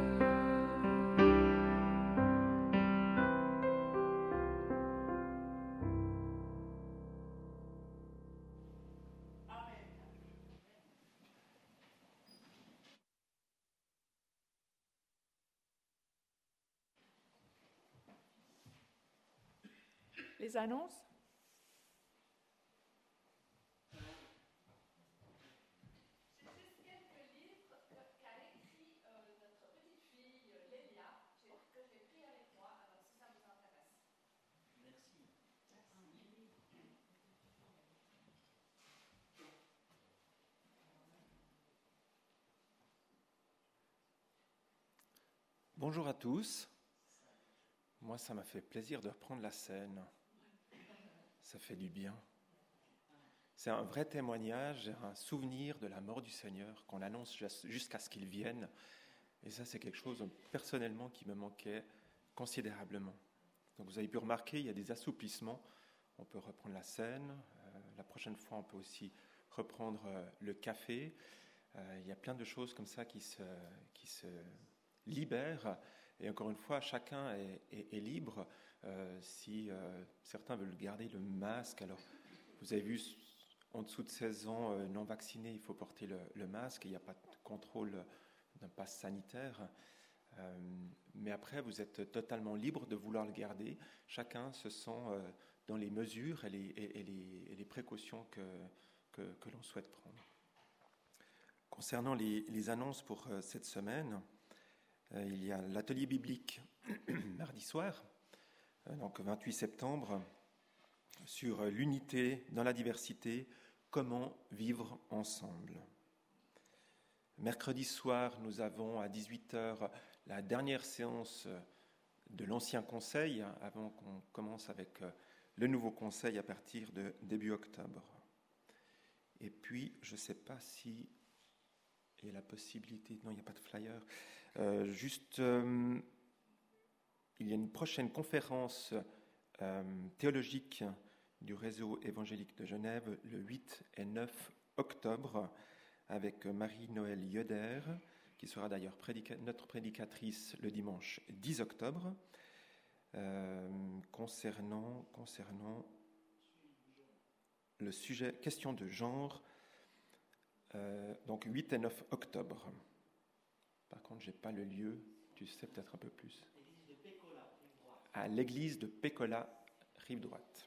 Les annonces. Bonjour à tous. Moi, ça m'a fait plaisir de reprendre la scène. Ça fait du bien. C'est un vrai témoignage, un souvenir de la mort du Seigneur qu'on annonce jusqu'à ce qu'il vienne. Et ça, c'est quelque chose personnellement qui me manquait considérablement. Donc vous avez pu remarquer, il y a des assouplissements. On peut reprendre la scène. Euh, la prochaine fois, on peut aussi reprendre euh, le café. Euh, il y a plein de choses comme ça qui se, qui se libèrent. Et encore une fois, chacun est, est, est libre. Euh, si euh, certains veulent garder le masque, alors vous avez vu, en dessous de seize ans, euh, non vaccinés, il faut porter le, le masque. Il n'y a pas de contrôle d'un pass sanitaire. Euh, mais après, vous êtes totalement libre de vouloir le garder. Chacun se sent euh, dans les mesures et les, et, et les, et les précautions que, que, que l'on souhaite prendre. Concernant les, les annonces pour euh, cette semaine, euh, il y a l'atelier biblique mardi soir, euh, donc vingt-huit septembre, sur euh, l'unité dans la diversité, comment vivre ensemble. Mercredi soir, nous avons à dix-huit heures la dernière séance de l'ancien conseil, avant qu'on commence avec euh, le nouveau conseil à partir de début octobre. Et puis, je ne sais pas si il y a la possibilité... Non, il n'y a pas de flyer. Euh, juste, euh, il y a une prochaine conférence euh, théologique du réseau évangélique de Genève le huit et neuf octobre avec Marie-Noël Yoder, qui sera d'ailleurs prédica- notre prédicatrice le dimanche dix octobre, euh, concernant, concernant le sujet question de genre, euh, donc huit et neuf octobre. Par contre, je n'ai pas le lieu, tu sais peut-être un peu plus. À l'église de Pécola, rive droite.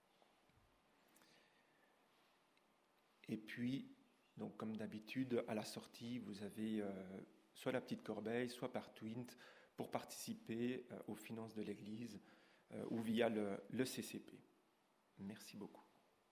Et puis, donc, comme d'habitude, à la sortie, vous avez euh, soit la petite corbeille, soit par Twint, pour participer euh, aux finances de l'Église euh, ou via le, le C C P. Merci beaucoup.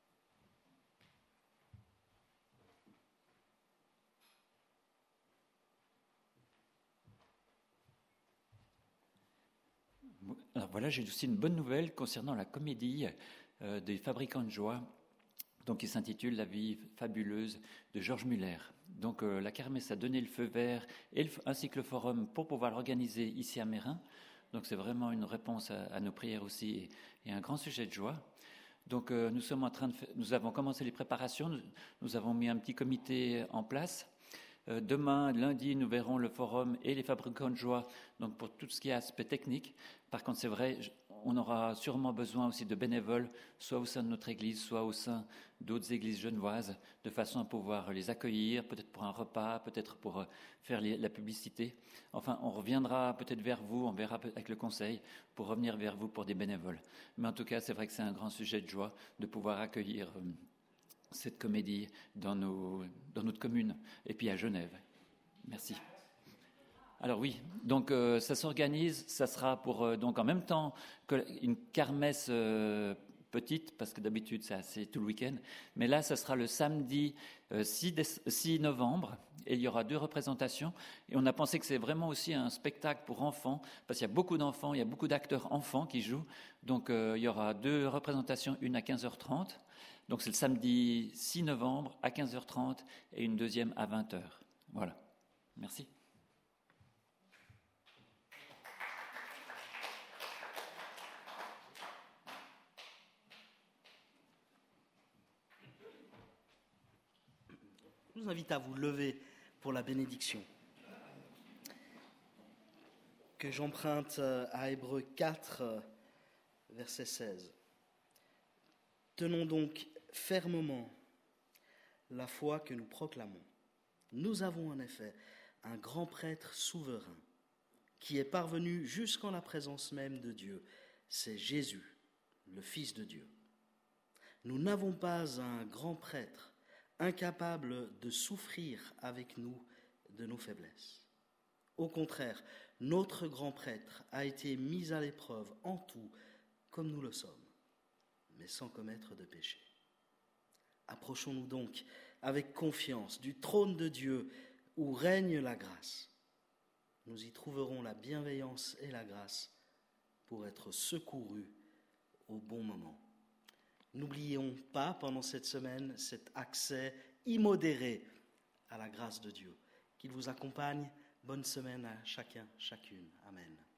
Alors voilà, j'ai aussi une bonne nouvelle concernant la comédie euh, des Fabricants de joie, donc qui s'intitule La vie fabuleuse de Georges Muller. Donc euh, la kermesse a donné le feu vert et le, ainsi que le forum pour pouvoir l'organiser ici à Meyrin. Donc c'est vraiment une réponse à, à nos prières aussi et, et un grand sujet de joie. Donc euh, nous sommes en train de fa- nous avons commencé les préparations, nous, nous avons mis un petit comité en place. Euh, demain, lundi, nous verrons le forum et les fabricants de joie, donc pour tout ce qui est aspect technique. Par contre, c'est vrai, on aura sûrement besoin aussi de bénévoles, soit au sein de notre église, soit au sein d'autres églises genevoises, de façon à pouvoir les accueillir, peut-être pour un repas, peut-être pour faire les, la publicité. Enfin, on reviendra peut-être vers vous, on verra avec le conseil, pour revenir vers vous pour des bénévoles. Mais en tout cas, c'est vrai que c'est un grand sujet de joie de pouvoir accueillir euh, cette comédie dans, nos, dans notre commune, et puis à Genève. Merci. Alors oui, donc euh, ça s'organise, ça sera pour euh, donc en même temps qu'une kermesse euh, petite, parce que d'habitude c'est assez tout le week-end, mais là ça sera le samedi euh, six novembre, et il y aura deux représentations, et on a pensé que c'est vraiment aussi un spectacle pour enfants, parce qu'il y a beaucoup d'enfants, il y a beaucoup d'acteurs enfants qui jouent, donc euh, il y aura deux représentations, une à quinze heures trente, donc c'est le samedi six novembre à quinze heures trente, et une deuxième à vingt heures. Voilà, merci. Je vous invite à vous lever pour la bénédiction, que j'emprunte à Hébreux quatre, verset seize. Tenons donc fermement la foi que nous proclamons. Nous avons en effet un grand prêtre souverain qui est parvenu jusqu'en la présence même de Dieu. C'est Jésus, le Fils de Dieu. Nous n'avons pas un grand prêtre incapable de souffrir avec nous de nos faiblesses. Au contraire, notre grand prêtre a été mis à l'épreuve en tout, comme nous le sommes, mais sans commettre de péché. Approchons-nous donc avec confiance du trône de Dieu où règne la grâce. Nous y trouverons la bienveillance et la grâce pour être secourus au bon moment. N'oublions pas pendant cette semaine cet accès immodéré à la grâce de Dieu. Qu'il vous accompagne. Bonne semaine à chacun, chacune. Amen.